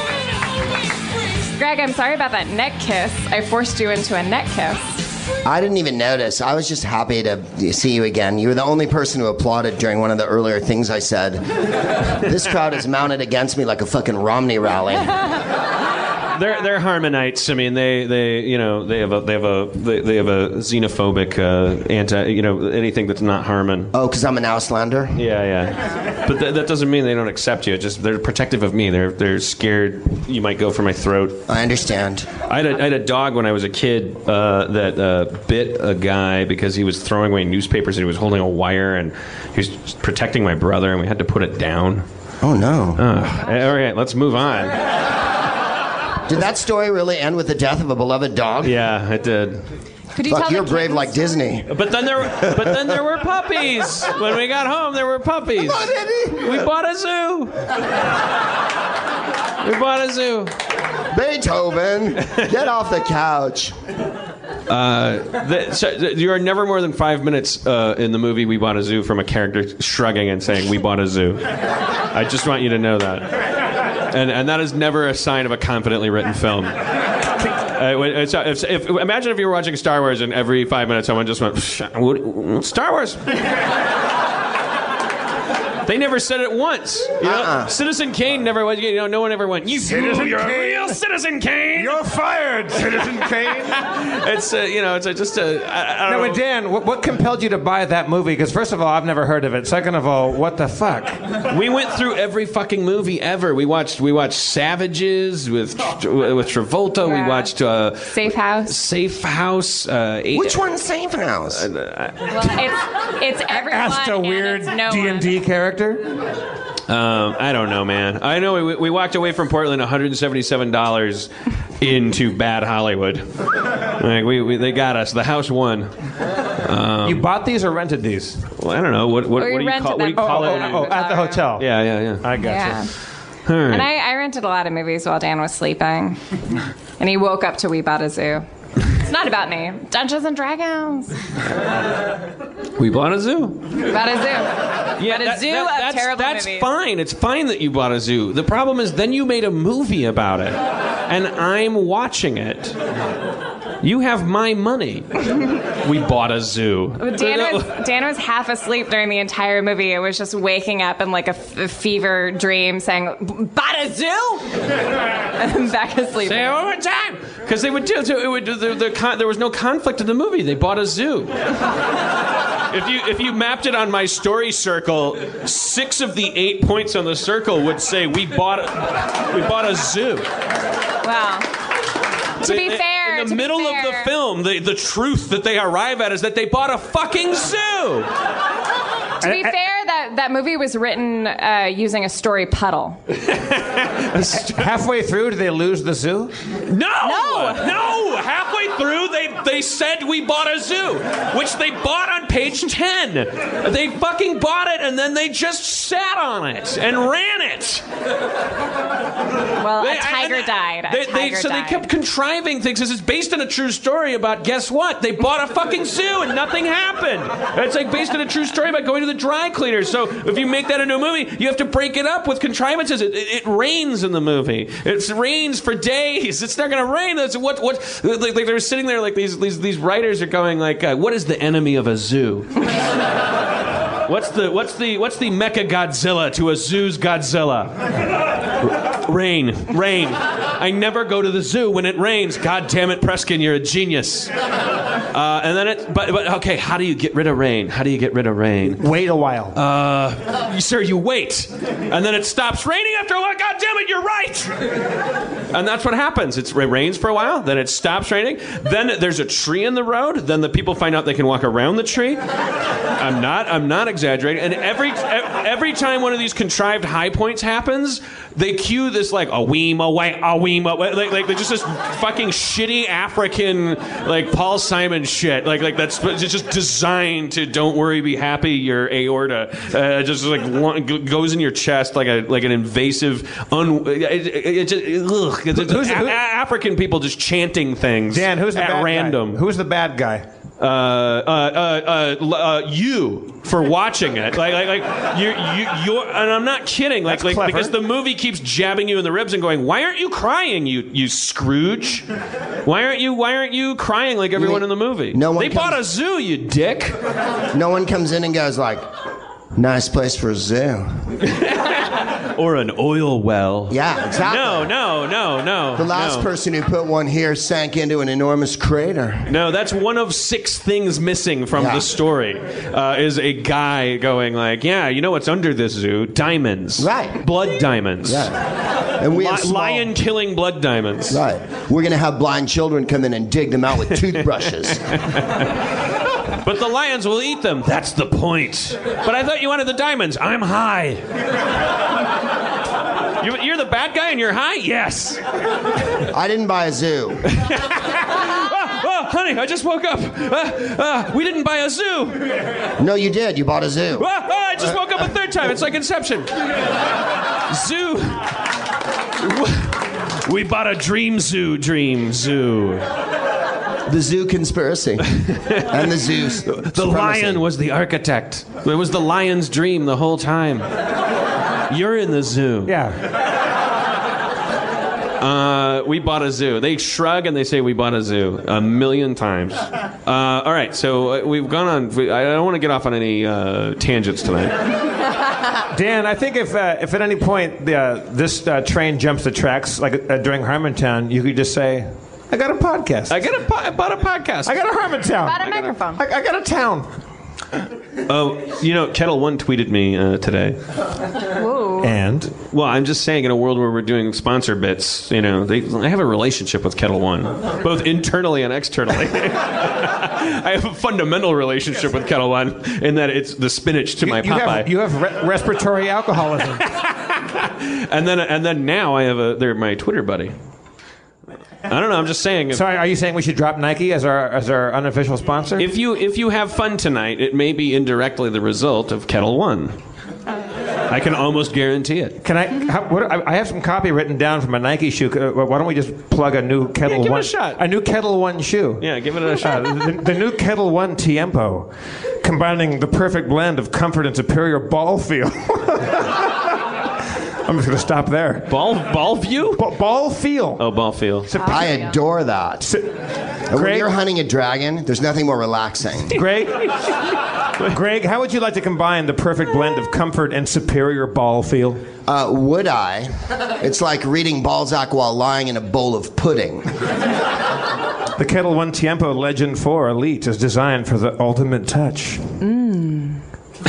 [SPEAKER 8] Greg, I'm sorry about that neck kiss. I forced you into a neck kiss.
[SPEAKER 4] I didn't even notice. I was just happy to see you again. You were the only person who applauded during one of the earlier things I said. This crowd is mounted against me like a fucking Romney rally.
[SPEAKER 3] They're they're Harmonites. I mean, they, they you know they have a they have a they, they have a xenophobic uh, anti you know anything that's not Harmon.
[SPEAKER 4] Oh, because I'm an Auslander.
[SPEAKER 3] Yeah, yeah. But th- that doesn't mean they don't accept you. It's just they're protective of me. They're they're scared you might go for my throat.
[SPEAKER 4] I understand.
[SPEAKER 3] I had a, I had a dog when I was a kid uh, that uh, bit a guy because he was throwing away newspapers and he was holding a wire and he was protecting my brother and we had to put it down.
[SPEAKER 4] Oh no.
[SPEAKER 3] Uh, all right, let's move on.
[SPEAKER 4] Did that story really end with the death of a beloved dog?
[SPEAKER 3] Yeah, it did.
[SPEAKER 8] Could you
[SPEAKER 4] Fuck,
[SPEAKER 8] tell
[SPEAKER 4] you're
[SPEAKER 8] the
[SPEAKER 4] brave
[SPEAKER 8] kittens?
[SPEAKER 4] like Disney.
[SPEAKER 3] But then there, but then there were puppies. When we got home, there were puppies. We bought a zoo. We bought a zoo.
[SPEAKER 4] Beethoven, get off the couch.
[SPEAKER 3] Uh, the, so, you are never more than five minutes uh, in the movie We Bought a Zoo from a character shrugging and saying, "We bought a zoo." I just want you to know that. And and that is never a sign of a confidently written film. Uh, it's, if, if, imagine if you were watching Star Wars and every five minutes someone just went, Star Wars. They never said it once. You know?
[SPEAKER 4] Uh-uh.
[SPEAKER 3] Citizen Kane never was. You know, no one ever went. You
[SPEAKER 2] Citizen
[SPEAKER 3] you're
[SPEAKER 2] Kane.
[SPEAKER 3] a real Citizen Kane.
[SPEAKER 2] You're fired, Citizen Kane.
[SPEAKER 3] It's uh, you know, it's a, just a. I, I
[SPEAKER 2] No,
[SPEAKER 3] don't
[SPEAKER 2] but
[SPEAKER 3] know.
[SPEAKER 2] Dan, what, what compelled you to buy that movie? Because first of all, I've never heard of it. Second of all, what the fuck?
[SPEAKER 3] We went through every fucking movie ever. We watched we watched Savages with with Travolta.
[SPEAKER 8] Yeah.
[SPEAKER 3] We watched uh,
[SPEAKER 8] Safe House.
[SPEAKER 3] Safe House. Uh, eight,
[SPEAKER 4] Which one's Safe House?
[SPEAKER 8] Well, it's it's everyone.
[SPEAKER 2] Asked a
[SPEAKER 8] and
[SPEAKER 2] weird
[SPEAKER 8] it's no
[SPEAKER 2] D and D character.
[SPEAKER 3] Um, I don't know, man. I know we, we walked away from Portland one hundred seventy-seven dollars into bad Hollywood. Like we, we they got us. The house won. Um,
[SPEAKER 2] You bought these or rented these?
[SPEAKER 3] well, I don't know what what,
[SPEAKER 8] Or you
[SPEAKER 3] what do you
[SPEAKER 8] rented
[SPEAKER 3] call what do you
[SPEAKER 8] them.
[SPEAKER 3] call
[SPEAKER 2] Oh,
[SPEAKER 3] it?
[SPEAKER 2] oh, oh, at the hotel.
[SPEAKER 3] Yeah, yeah, yeah.
[SPEAKER 2] I got
[SPEAKER 8] Yeah.
[SPEAKER 2] you.
[SPEAKER 3] All right.
[SPEAKER 8] And I, I rented a lot of movies while Dan was sleeping. And he woke up to We Bought a Zoo. It's not about me. Dungeons and Dragons.
[SPEAKER 3] We bought a zoo.
[SPEAKER 8] We Bought a Zoo.
[SPEAKER 3] Yeah,
[SPEAKER 8] But a
[SPEAKER 3] that-
[SPEAKER 8] zoo
[SPEAKER 3] that-
[SPEAKER 8] of
[SPEAKER 3] that's,
[SPEAKER 8] terrible
[SPEAKER 3] that's
[SPEAKER 8] movies.
[SPEAKER 3] fine. It's fine that you bought a zoo. The problem is then you made a movie about it, and I'm watching it. You have my money. We bought a zoo.
[SPEAKER 8] Dan was, Dan was half asleep during the entire movie. It was just waking up in like a, f- a fever dream saying, bought a zoo? And then back asleep.
[SPEAKER 3] Say it one more time. Because they would do so it would the, the con, there was no conflict in the movie. They bought a zoo. If you if you mapped it on my story circle, six of the eight points on the circle would say we bought a, we bought a zoo.
[SPEAKER 8] Wow. To be
[SPEAKER 3] They-
[SPEAKER 8] fair,
[SPEAKER 3] in the
[SPEAKER 8] to be
[SPEAKER 3] middle of the
[SPEAKER 8] fair.
[SPEAKER 3] film, the the truth that they arrive at is that they bought a fucking zoo.
[SPEAKER 8] To be fair, that, that movie was written uh, using a story puddle.
[SPEAKER 2] Halfway through, did they lose the zoo?
[SPEAKER 3] No,
[SPEAKER 8] No.
[SPEAKER 3] no. Halfway through, they they said we bought a zoo, which they bought on page ten. They fucking bought it, and then they just sat on it and ran it.
[SPEAKER 8] Well,
[SPEAKER 3] They-
[SPEAKER 8] a tiger
[SPEAKER 3] and-
[SPEAKER 8] died. A
[SPEAKER 3] they- they-
[SPEAKER 8] tiger
[SPEAKER 3] so
[SPEAKER 8] died.
[SPEAKER 3] they kept contriving things. This is based on a true story about, guess what? They bought a fucking zoo and nothing happened. It's like based on a true story about going to the dry cleaner. So if you make that into a movie, you have to break it up with contrivances. It, it, it rains in the movie. It rains for days. It's not going to rain. That's what what like, like they're sitting there like these these these writers are going like, uh, what is the enemy of a zoo? What's the what's the what's the Mecha Godzilla to a zoo's Godzilla? Rain, rain. I never go to the zoo when it rains. God damn it, Preskin, you're a genius. Uh, and then it, but, but okay, how do you get rid of rain? How do you get rid of rain?
[SPEAKER 2] Wait a while.
[SPEAKER 3] Uh, sir, you wait, and then it stops raining after a while. God damn it, you're right. And that's what happens. It's, it rains for a while, then it stops raining. Then there's a tree in the road. Then the people find out they can walk around the tree. I'm not. I'm not exaggerating. And every every time one of these contrived high points happens, they cue this like a weem away, a weem away, like like just this fucking shitty African like Paul Simon shit. Like like that's it's just designed to don't worry, be happy. Your aorta uh, just like one, goes in your chest like a like an invasive un. It, it, it just, ugh, it's, it's
[SPEAKER 2] Who's-
[SPEAKER 3] a-
[SPEAKER 2] who-
[SPEAKER 3] African people just chanting things.
[SPEAKER 2] Dan, who's the
[SPEAKER 3] at
[SPEAKER 2] bad
[SPEAKER 3] random?
[SPEAKER 2] guy? Who's the bad guy?
[SPEAKER 3] Uh, uh, uh, uh, uh, you for watching it, like, like, like you, you, you're, and I'm not kidding, like,
[SPEAKER 2] That's
[SPEAKER 3] like,
[SPEAKER 2] clever.
[SPEAKER 3] because the movie keeps jabbing you in the ribs and going, "Why aren't you crying, you, you Scrooge? Why aren't you, why aren't you crying like everyone in the movie?
[SPEAKER 4] No one
[SPEAKER 3] they bought
[SPEAKER 4] comes-
[SPEAKER 3] a zoo, you dick."
[SPEAKER 4] No one comes in and goes like, nice place for a zoo.
[SPEAKER 3] Or an oil well.
[SPEAKER 4] Yeah, exactly.
[SPEAKER 3] No, no, no, no.
[SPEAKER 4] The last
[SPEAKER 3] no.
[SPEAKER 4] person who put one here sank into an enormous crater.
[SPEAKER 3] No, that's one of six things missing from
[SPEAKER 4] Yeah.
[SPEAKER 3] the story. Uh, is a guy going like, "Yeah, you know what's under this zoo? Diamonds.
[SPEAKER 4] Right.
[SPEAKER 3] Blood diamonds.
[SPEAKER 4] Yeah. And we
[SPEAKER 3] Li-
[SPEAKER 4] have small-
[SPEAKER 3] lion killing blood diamonds.
[SPEAKER 4] Right. We're going to have blind children come in and dig them out with toothbrushes.
[SPEAKER 3] But the lions will eat them. That's the point. But I thought you wanted the diamonds. I'm high. You, you're the bad guy and you're high? Yes.
[SPEAKER 4] I didn't buy a zoo.
[SPEAKER 3] Oh, oh, honey, I just woke up. Uh, uh, we didn't buy a zoo.
[SPEAKER 4] No, you did. You bought a zoo.
[SPEAKER 3] Oh, oh, I just woke up a third time. It's like Inception. Zoo. We bought a dream zoo, dream zoo.
[SPEAKER 4] The zoo conspiracy. And the zoo
[SPEAKER 3] The
[SPEAKER 4] supremacy.
[SPEAKER 3] lion was the architect. It was the lion's dream the whole time. You're in the zoo.
[SPEAKER 2] Yeah.
[SPEAKER 3] Uh, we bought a zoo. They shrug and they say we bought a zoo a million times. Uh, all right, so uh, we've gone on. I don't want to get off on any uh, tangents tonight.
[SPEAKER 2] Dan, I think if uh, if at any point the, uh, this uh, train jumps the tracks, like uh, during Harmontown, you could just say, "I got a podcast.
[SPEAKER 3] I got a po- I bought a podcast.
[SPEAKER 2] I got a Harmontown.
[SPEAKER 8] Bought a microphone.
[SPEAKER 2] I, I got a town."
[SPEAKER 3] Oh, you know, Kettle One tweeted me uh, today.
[SPEAKER 8] Ooh.
[SPEAKER 2] And
[SPEAKER 3] Well, I'm just saying, in a world where we're doing sponsor bits, you know, they, I have a relationship with Kettle One, both internally and externally. I have a fundamental relationship with Kettle One in that it's the spinach to my
[SPEAKER 2] you
[SPEAKER 3] Popeye.
[SPEAKER 2] have, you have re- respiratory alcoholism.
[SPEAKER 3] and then and then now I have a they're my Twitter buddy. I don't know. I'm just saying. If,
[SPEAKER 2] Sorry, are you saying we should drop Nike as our as our unofficial sponsor?
[SPEAKER 3] if you if you have fun tonight, it may be indirectly the result of Kettle One. I can almost guarantee it.
[SPEAKER 2] Can I? How, what, I I have some copy written down from a Nike shoe. Uh, Why don't we just plug a new Kettle
[SPEAKER 3] give it a
[SPEAKER 2] One?
[SPEAKER 3] shot.
[SPEAKER 2] A new Kettle One shoe.
[SPEAKER 3] Yeah, give it a shot.
[SPEAKER 2] Uh, the, the new Kettle One Tiempo, combining the perfect blend of comfort and superior ball feel. I'm just going to stop there.
[SPEAKER 3] Ball ball view?
[SPEAKER 2] B- ball feel.
[SPEAKER 3] Oh, ball feel.
[SPEAKER 4] I adore that. And when
[SPEAKER 2] Greg?
[SPEAKER 4] you're hunting a dragon, there's nothing more relaxing.
[SPEAKER 2] Greg, Greg, how would you like to combine the perfect blend of comfort and superior ball feel?
[SPEAKER 4] Uh, would I? It's like reading Balzac while lying in a bowl of pudding.
[SPEAKER 2] The Kettle One Tiempo Legend four Elite is designed for the ultimate touch.
[SPEAKER 8] Mmm.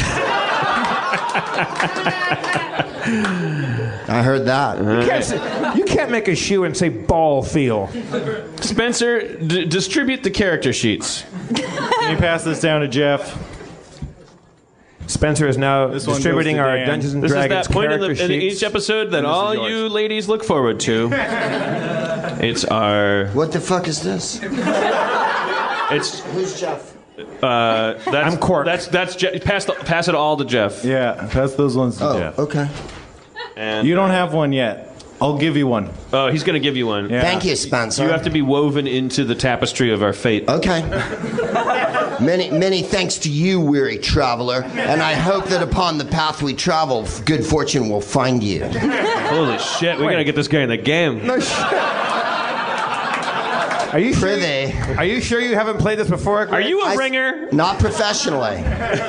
[SPEAKER 4] I heard that.
[SPEAKER 2] You can't, say, you can't make a shoe and say ball feel.
[SPEAKER 3] Spencer, d- distribute the character sheets.
[SPEAKER 5] Can you pass this down to Jeff?
[SPEAKER 2] Spencer is now
[SPEAKER 5] This one
[SPEAKER 2] distributing
[SPEAKER 5] goes to
[SPEAKER 2] our
[SPEAKER 5] Dan.
[SPEAKER 2] Dungeons and
[SPEAKER 3] This
[SPEAKER 2] Dragons
[SPEAKER 3] is that point in,
[SPEAKER 2] character
[SPEAKER 3] the, in
[SPEAKER 2] sheets.
[SPEAKER 3] each episode that
[SPEAKER 5] this is
[SPEAKER 3] all
[SPEAKER 5] yours.
[SPEAKER 3] you ladies look forward to. It's our.
[SPEAKER 4] What the fuck is this?
[SPEAKER 3] It's.
[SPEAKER 4] Who's Jeff?
[SPEAKER 3] Uh, that's,
[SPEAKER 2] I'm Cork.
[SPEAKER 3] That's that's Je- pass the, pass it all to Jeff.
[SPEAKER 5] Yeah, pass those ones to
[SPEAKER 4] Oh,
[SPEAKER 5] Jeff.
[SPEAKER 4] okay.
[SPEAKER 3] And
[SPEAKER 5] You don't have one yet. I'll give you one.
[SPEAKER 3] oh, he's gonna give you one.
[SPEAKER 5] Yeah.
[SPEAKER 4] Thank you, Spencer.
[SPEAKER 3] You have to be woven into the tapestry of our fate.
[SPEAKER 4] Okay. Many, many thanks to you, weary traveler, and I hope that upon the path we travel, good fortune will find you.
[SPEAKER 3] Holy shit, we gotta get this guy in the game.
[SPEAKER 2] No sh- Are you sure?
[SPEAKER 4] Prithee.
[SPEAKER 2] Are you sure you haven't played this before?
[SPEAKER 3] Are
[SPEAKER 2] Greg?
[SPEAKER 3] you a
[SPEAKER 4] I-
[SPEAKER 3] ringer?
[SPEAKER 4] Not professionally.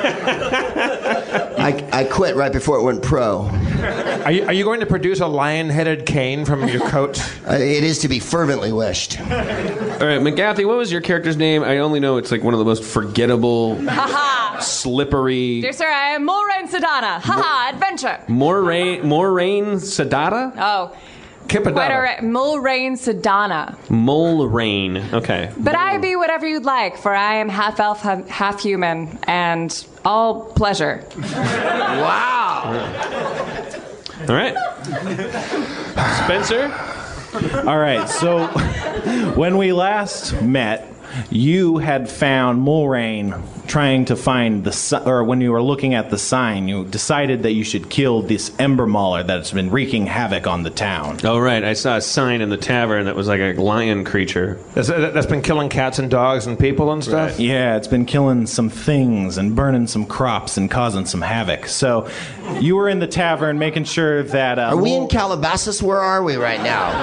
[SPEAKER 4] I, I quit right before it went pro.
[SPEAKER 2] Are you, are you going to produce a lion-headed cane from your coat?
[SPEAKER 4] Uh, it is to be fervently wished.
[SPEAKER 3] All right, McGathy, what was your character's name? I only know it's like one of the most forgettable,
[SPEAKER 8] Haha.
[SPEAKER 3] slippery.
[SPEAKER 8] Dear sir, I am Moraine Sedana. Haha, adventure.
[SPEAKER 3] Moraine, Moraine Sedata?
[SPEAKER 8] Oh.
[SPEAKER 2] Kipadata.
[SPEAKER 8] Quite all right. Moraine Sedana.
[SPEAKER 3] Moraine. Okay.
[SPEAKER 8] But I be whatever you'd like, for I am half elf, ha- half human, and all pleasure.
[SPEAKER 4] Wow.
[SPEAKER 3] All right. Spencer?
[SPEAKER 5] All right, so when we last met, you had found Moraine trying to find the si- or when you were looking at the sign, you decided that you should kill this Ember Mauler that's been wreaking havoc on the town.
[SPEAKER 3] Oh, right. I saw a sign in the tavern that was like a lion creature.
[SPEAKER 2] That's, that's been killing cats and dogs and people and stuff?
[SPEAKER 5] Yeah, it's been killing some things and burning some crops and causing some havoc. So you were in the tavern making sure that... Uh,
[SPEAKER 4] Are we in
[SPEAKER 5] Mol-
[SPEAKER 4] Calabasas? Where are we right now?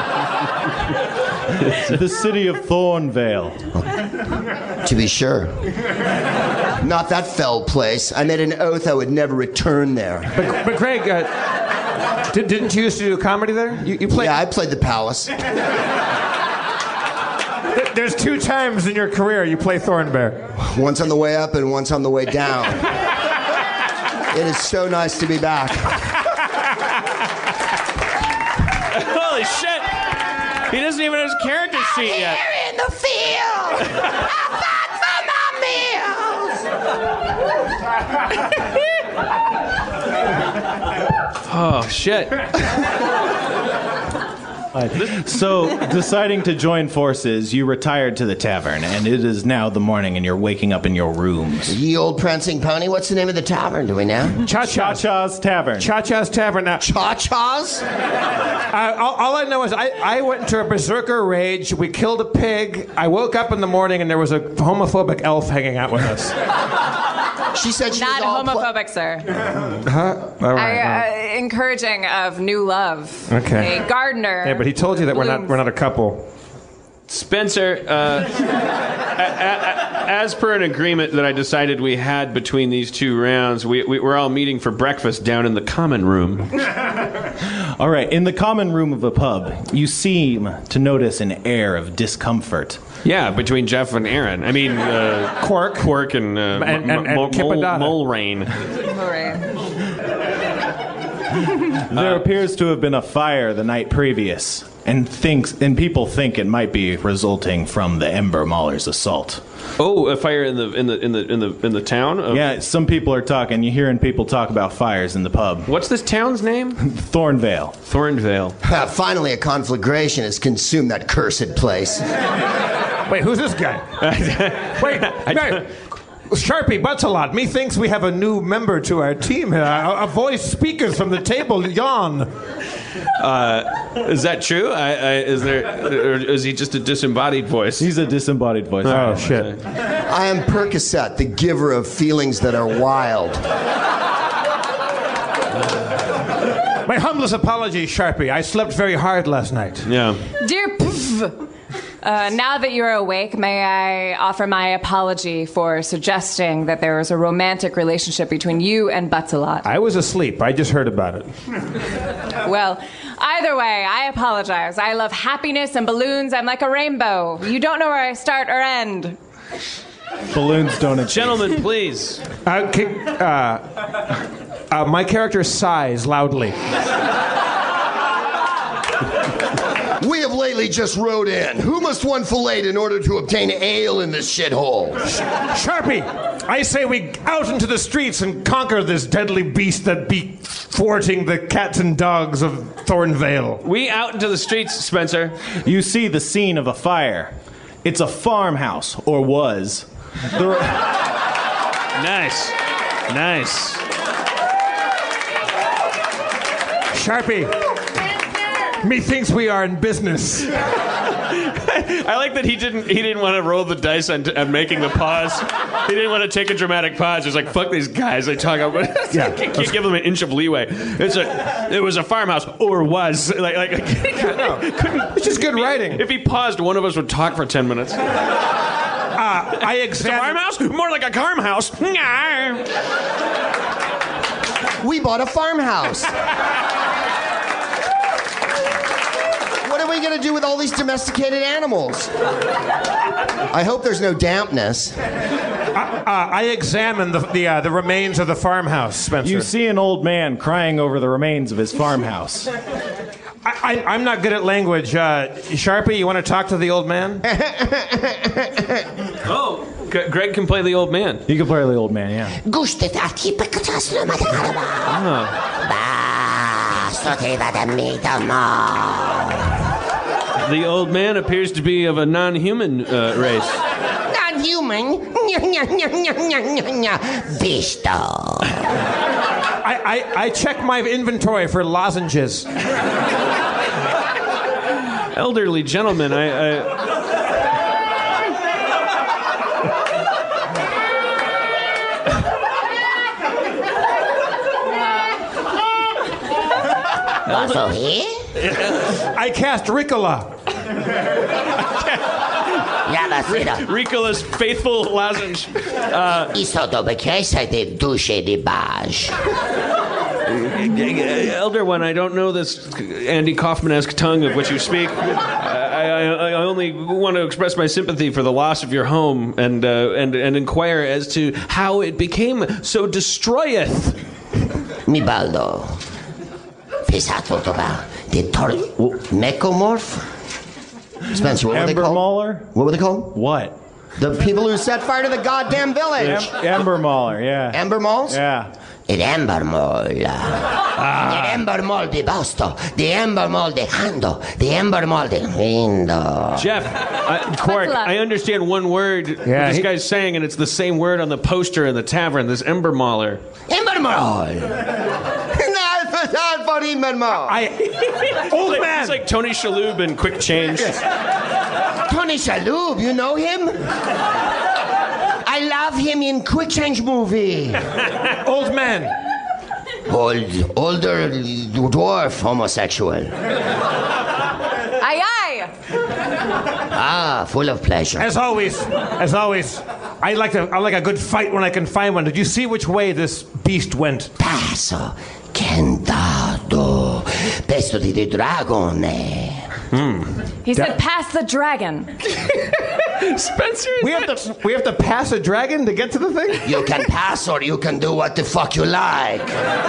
[SPEAKER 5] the city of Thornvale.
[SPEAKER 4] To be sure. Not that fell place. I made an oath I would never return there.
[SPEAKER 2] But, but Greg, uh, did, didn't you used to do comedy there? You, you played.
[SPEAKER 4] Yeah, I played the palace.
[SPEAKER 2] There- There's two times in your career you play Thornbear.
[SPEAKER 4] Once on the way up and once on the way down. It is so nice to be back.
[SPEAKER 3] Holy shit! He doesn't even have his character sheet yet.
[SPEAKER 4] in the field. Outside for my meals.
[SPEAKER 3] Oh, shit.
[SPEAKER 5] So, deciding to join forces, you retired to the tavern, and it is now the morning, and you're waking up in your rooms.
[SPEAKER 4] Ye old prancing pony. What's the name of the tavern? Do we know?
[SPEAKER 2] Cha-Cha's.
[SPEAKER 5] Cha-Cha's Tavern.
[SPEAKER 2] Cha-Cha's Tavern. Now,
[SPEAKER 4] Cha-Chas?
[SPEAKER 2] Uh, all, all I know is I, I went into a berserker rage. We killed a pig. I woke up in the morning and there was a homophobic elf hanging out with us.
[SPEAKER 4] She said she
[SPEAKER 8] Not
[SPEAKER 4] was all pl-
[SPEAKER 8] homophobic, sir.
[SPEAKER 2] Huh? All right.
[SPEAKER 8] I, uh, encouraging of new love.
[SPEAKER 2] Okay.
[SPEAKER 8] A gardener.
[SPEAKER 2] Yeah, but he told you that we're not
[SPEAKER 8] blooms.
[SPEAKER 2] we're not a couple.
[SPEAKER 3] Spencer, uh, a- a- a- as per an agreement that I decided we had between these two rounds, we, we, we're all meeting for breakfast down in the common room.
[SPEAKER 5] All right, in the common room of a pub, you seem to notice an air of discomfort.
[SPEAKER 3] Yeah, between Jeff and Aaron. I mean, uh,
[SPEAKER 2] Quark.
[SPEAKER 3] Quark and, uh,
[SPEAKER 2] And- and-
[SPEAKER 3] M-
[SPEAKER 2] and
[SPEAKER 3] Mole,
[SPEAKER 2] Kipadata.
[SPEAKER 3] Mole Rain.
[SPEAKER 8] Moraine.
[SPEAKER 5] There appears to have been a fire the night previous, and thinks and people think it might be resulting from the Ember Mauler's assault.
[SPEAKER 3] Oh, a fire in the in the in the in the in the town. Of,
[SPEAKER 5] Yeah, some people are talking. You're hearing people talk about fires in the pub.
[SPEAKER 3] What's this town's name?
[SPEAKER 5] Thornvale.
[SPEAKER 3] Thornvale.
[SPEAKER 4] Ha, finally, a conflagration has consumed that cursed place.
[SPEAKER 2] Wait, who's this guy? Wait, wait. Sharpie Butts-a-lot. Methinks we have a new member to our team here. A, a voice speakers from the table yawn.
[SPEAKER 3] Uh, is that true? I, I, is there? Or is he just a disembodied voice?
[SPEAKER 5] He's a disembodied voice.
[SPEAKER 2] Oh, shit.
[SPEAKER 4] I am Percocet, the giver of feelings that are wild.
[SPEAKER 2] My humblest apologies, Sharpie. I slept very hard last night.
[SPEAKER 3] Yeah.
[SPEAKER 8] Dear Pv, uh, now that you're awake, may I offer my apology for suggesting that there was a romantic relationship between you and Butsalot?
[SPEAKER 2] I was asleep. I just heard about it.
[SPEAKER 8] Well, either way, I apologize. I love happiness and balloons. I'm like a rainbow. You don't know where I start or end.
[SPEAKER 5] Balloons don't exist.
[SPEAKER 3] Gentlemen, please.
[SPEAKER 2] Uh, can, uh, uh, my character sighs loudly.
[SPEAKER 4] We have lately just rode in. Who must one fillet in order to obtain ale in this shithole?
[SPEAKER 2] Sharpie, I say we out into the streets and conquer this deadly beast that be thwarting the cats and dogs of Thornvale.
[SPEAKER 3] We out into the streets, Spencer.
[SPEAKER 5] You see the scene of a fire. It's a farmhouse, or was. The re-
[SPEAKER 3] Nice. Nice.
[SPEAKER 2] Sharpie, methinks we are in business.
[SPEAKER 3] I like that he didn't he didn't want to roll the dice on, on making the pause. He didn't want to take a dramatic pause. He was like, fuck these guys. They talk about
[SPEAKER 2] Yeah.
[SPEAKER 3] can't, can't give them an inch of leeway. It's a it was a farmhouse or was like like couldn't,
[SPEAKER 2] It's just good writing.
[SPEAKER 3] if he paused, one of us would talk for ten minutes.
[SPEAKER 2] Uh, I
[SPEAKER 3] It's a
[SPEAKER 2] examined.
[SPEAKER 3] farmhouse? More like a farmhouse.
[SPEAKER 4] We bought a farmhouse. What are we going to do with all these domesticated animals? I hope there's no dampness.
[SPEAKER 2] Uh, I examined the the, uh, the remains of the farmhouse, Spencer.
[SPEAKER 5] you see an old man crying over the remains of his farmhouse.
[SPEAKER 2] I, I, I'm not good at language. Uh, Sharpie, you want to talk to the old man?
[SPEAKER 3] Oh, G- Greg can play the old man.
[SPEAKER 5] You can play the old man, yeah.
[SPEAKER 3] The old man appears to be of a non-human uh, race.
[SPEAKER 4] Not human. Bisto.
[SPEAKER 2] I, I, I checked my inventory for lozenges.
[SPEAKER 3] Elderly gentleman, I... I
[SPEAKER 4] Also here?
[SPEAKER 2] I cast Ricola.
[SPEAKER 3] Ricola's faithful lozenge. Uh, Elder one, I don't know this Andy Kaufman-esque tongue of which you speak. I, I, I only want to express my sympathy for the loss of your home and uh, and and inquire as to how it became so destroyeth.
[SPEAKER 4] Mi baldo. Pesato toba. The tor- Mecomorph? Spencer, what were they
[SPEAKER 5] Ember
[SPEAKER 4] called?
[SPEAKER 5] Mauler?
[SPEAKER 4] What were they called?
[SPEAKER 5] What?
[SPEAKER 4] The people who set fire to the goddamn village.
[SPEAKER 5] Em- Ember Mauler, yeah.
[SPEAKER 4] Ember malls?
[SPEAKER 5] Yeah.
[SPEAKER 4] El Ember Mall. El Ember Mall de Basto. The Ember Mall de Hando. The Ember Mall de Lindo.
[SPEAKER 3] Jeff, I, Quark, I understand one word
[SPEAKER 2] Yeah,
[SPEAKER 3] this
[SPEAKER 2] he-
[SPEAKER 3] guy's saying, and it's the same word on the poster in the tavern, this Ember Mauler.
[SPEAKER 4] Ember Mall. Not for Ember Mall.
[SPEAKER 2] I, old
[SPEAKER 3] Like-
[SPEAKER 2] man.
[SPEAKER 3] It's like Tony Shalhoub in Quick Change.
[SPEAKER 4] Tony Shalhoub, you know him? I love him in Quick Change movie.
[SPEAKER 2] Old man.
[SPEAKER 4] Old, older dwarf homosexual.
[SPEAKER 8] Aye, aye.
[SPEAKER 4] Ah, full of pleasure.
[SPEAKER 2] As always, as always, I like to. I like a good fight when I can find one. Did you see which way this beast went?
[SPEAKER 4] Passo, candado, pesto di dragone.
[SPEAKER 8] He said, pass the dragon.
[SPEAKER 3] Spencer,
[SPEAKER 2] We have to. We have to pass a dragon to get to the thing.
[SPEAKER 4] You can pass or you can do what the fuck you like.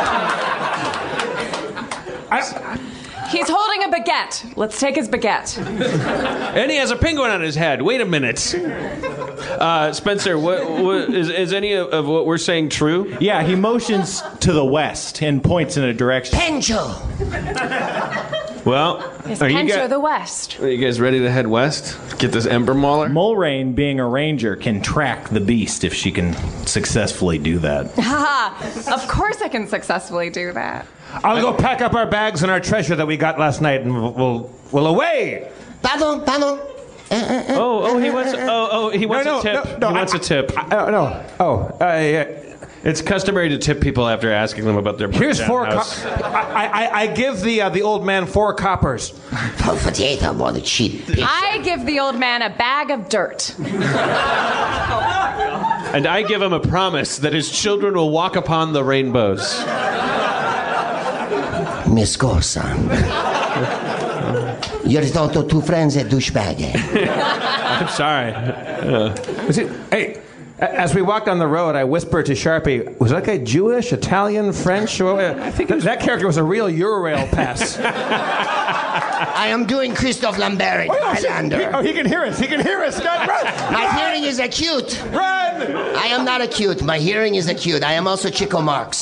[SPEAKER 2] I,
[SPEAKER 8] He's holding a baguette. Let's take his baguette.
[SPEAKER 3] and he has a penguin on his head. Wait a minute. Uh, Spencer, what, what, is, is any of, of what we're saying true?
[SPEAKER 5] Yeah, he motions to the west and points in a direction.
[SPEAKER 4] Pencho.
[SPEAKER 3] Well,
[SPEAKER 8] Is
[SPEAKER 3] are you,
[SPEAKER 8] Pencho
[SPEAKER 3] guys,
[SPEAKER 8] the West?
[SPEAKER 3] are you guys ready to head west? Get this Ember Mauler?
[SPEAKER 5] Mulrain, being a ranger, can track the beast if she can successfully do that.
[SPEAKER 8] Haha. Of course I can successfully do that.
[SPEAKER 2] I'll go pack up our bags and our treasure that we got last night, and we'll we'll, we'll away.
[SPEAKER 4] Pardon, pardon.
[SPEAKER 3] Oh, oh, he wants. Oh, oh, he wants
[SPEAKER 2] no,
[SPEAKER 3] a tip.
[SPEAKER 2] no, no,
[SPEAKER 3] he wants
[SPEAKER 2] I-
[SPEAKER 3] a tip.
[SPEAKER 2] I, oh, no. Oh, uh, yeah.
[SPEAKER 3] It's customary to tip people after asking them about their
[SPEAKER 2] Here's four. Co-
[SPEAKER 3] house.
[SPEAKER 2] I, I, I give the uh, the old man four coppers.
[SPEAKER 4] Potato, more the cheap.
[SPEAKER 8] I give the old man a bag of dirt.
[SPEAKER 3] And I give him a promise that his children will walk upon the rainbows.
[SPEAKER 4] Mi scusa. Io risolto two friends at douchebag.
[SPEAKER 3] I'm sorry. Uh,
[SPEAKER 2] Is it, hey, a- as we walked on the road, I whispered to Sharpie, was that guy Jewish, Italian, French? Or, I think th- that character was a real Eurail pass.
[SPEAKER 4] I am doing Christophe Lambert in
[SPEAKER 2] Oh, shit. He,
[SPEAKER 4] Highlander.
[SPEAKER 2] oh, he can hear us. He can hear us. God, run.
[SPEAKER 4] My hearing is acute.
[SPEAKER 2] Run.
[SPEAKER 4] I am not acute. My hearing is acute. I am also Chico Marx.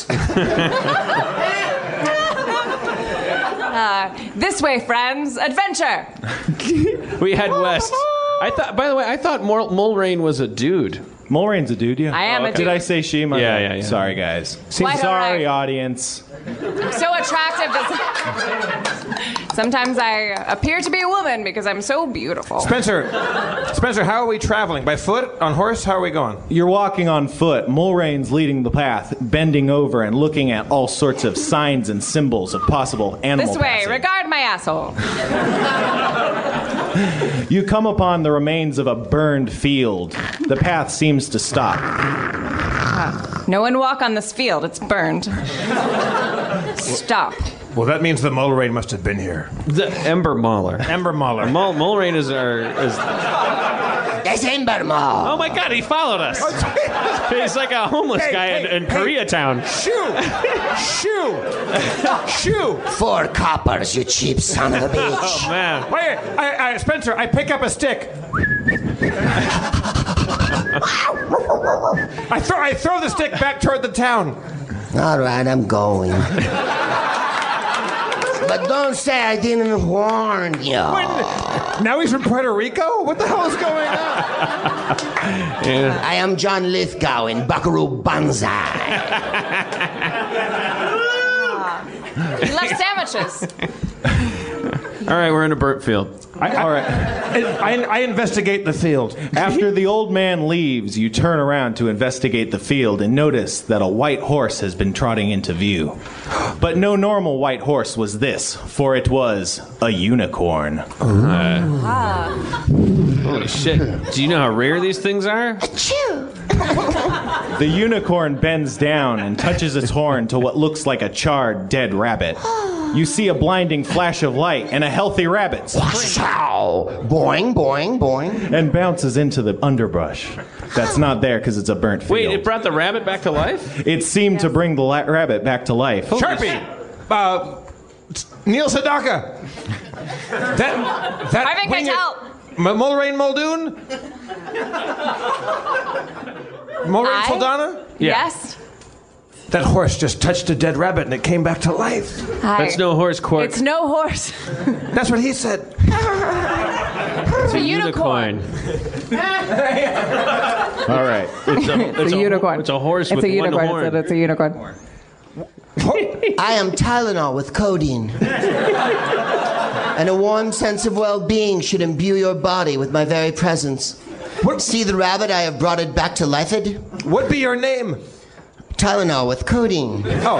[SPEAKER 8] Uh, this way, friends. Adventure.
[SPEAKER 3] we head west. I thought. By the way, I thought Mul- Mulrain was a dude.
[SPEAKER 5] Mulrain's a dude, yeah.
[SPEAKER 8] I am a
[SPEAKER 5] Did
[SPEAKER 8] dude.
[SPEAKER 5] I say she? My
[SPEAKER 3] Yeah,
[SPEAKER 5] bad.
[SPEAKER 3] yeah, yeah.
[SPEAKER 5] Sorry, guys.
[SPEAKER 8] Quite
[SPEAKER 5] Sorry,
[SPEAKER 8] all right.
[SPEAKER 5] audience.
[SPEAKER 8] So attractive that sometimes I appear to be a woman because I'm so beautiful.
[SPEAKER 2] Spencer, Spencer, how are we traveling? By foot? On horse? How are we going?
[SPEAKER 5] You're walking on foot. Mulrain's leading the path, bending over and looking at all sorts of signs and symbols of possible animal
[SPEAKER 8] This way.
[SPEAKER 5] passing.
[SPEAKER 8] Regard my asshole.
[SPEAKER 5] You come upon the remains of a burned field. The path seems to stop.
[SPEAKER 8] No one walk on this field. It's burned. Stop.
[SPEAKER 2] Well, that means the Mulrain must have been here.
[SPEAKER 3] The Ember Mauler.
[SPEAKER 2] Ember Mauler.
[SPEAKER 3] Mul- Mulrain is our. Is,
[SPEAKER 4] That's Embermall.
[SPEAKER 3] oh my God! He followed us. He's like a homeless
[SPEAKER 2] Hey,
[SPEAKER 3] guy
[SPEAKER 2] hey,
[SPEAKER 3] in, in
[SPEAKER 2] hey.
[SPEAKER 3] Koreatown.
[SPEAKER 2] Shoo! Shoo! Shoo!
[SPEAKER 4] Four coppers, you cheap son of a bitch.
[SPEAKER 3] Oh man!
[SPEAKER 2] Wait, I, I, Spencer, I pick up a stick. I throw, I throw the stick back toward the town.
[SPEAKER 4] All right, I'm going. But don't say I didn't warn you.
[SPEAKER 2] Now he's from Puerto Rico? What the hell is going on?
[SPEAKER 3] Yeah.
[SPEAKER 4] I am John Lithgow in Buckaroo Banzai.
[SPEAKER 8] He left sandwiches.
[SPEAKER 3] All right, we're in a burnt field.
[SPEAKER 2] I, I,
[SPEAKER 5] All right.
[SPEAKER 2] I, I investigate the field.
[SPEAKER 5] After the old man leaves, you turn around to investigate the field and notice that a white horse has been trotting into view. But no normal white horse was this, for it was a unicorn.
[SPEAKER 3] Holy shit! Do you know how rare these things are?
[SPEAKER 5] The unicorn bends down and touches its horn to what looks like a charred, dead rabbit. You see a blinding flash of light and a healthy rabbit
[SPEAKER 4] Wow. Boing, boing, boing.
[SPEAKER 5] and bounces into the underbrush. That's not there because it's a burnt field.
[SPEAKER 3] Wait, it brought the rabbit back to life?
[SPEAKER 5] It seemed to bring the la- rabbit back to life.
[SPEAKER 2] Sharpie! Uh, Neil Sedaka! That, that
[SPEAKER 8] Harvey
[SPEAKER 2] winged-
[SPEAKER 8] Keitel.
[SPEAKER 2] M- Mulrain Muldoon? Mulrain
[SPEAKER 8] I?
[SPEAKER 2] Saldana?
[SPEAKER 8] Yes.
[SPEAKER 2] That horse just touched a dead rabbit and it came back to life.
[SPEAKER 8] Hi.
[SPEAKER 3] That's no horse quark.
[SPEAKER 8] It's no horse.
[SPEAKER 2] That's what he said.
[SPEAKER 8] It's a unicorn.
[SPEAKER 5] All right.
[SPEAKER 3] It's a, it's
[SPEAKER 8] a unicorn.
[SPEAKER 3] It's a horse
[SPEAKER 8] It's
[SPEAKER 3] with
[SPEAKER 8] a unicorn.
[SPEAKER 3] one horn.
[SPEAKER 8] It's a, it's a unicorn.
[SPEAKER 4] I am Tylenol with codeine. And a warm sense of well-being should imbue your body with my very presence.
[SPEAKER 2] What,
[SPEAKER 4] See the rabbit? I have brought it back to life.
[SPEAKER 2] what be your name?
[SPEAKER 4] Tylenol with codeine.
[SPEAKER 2] Oh.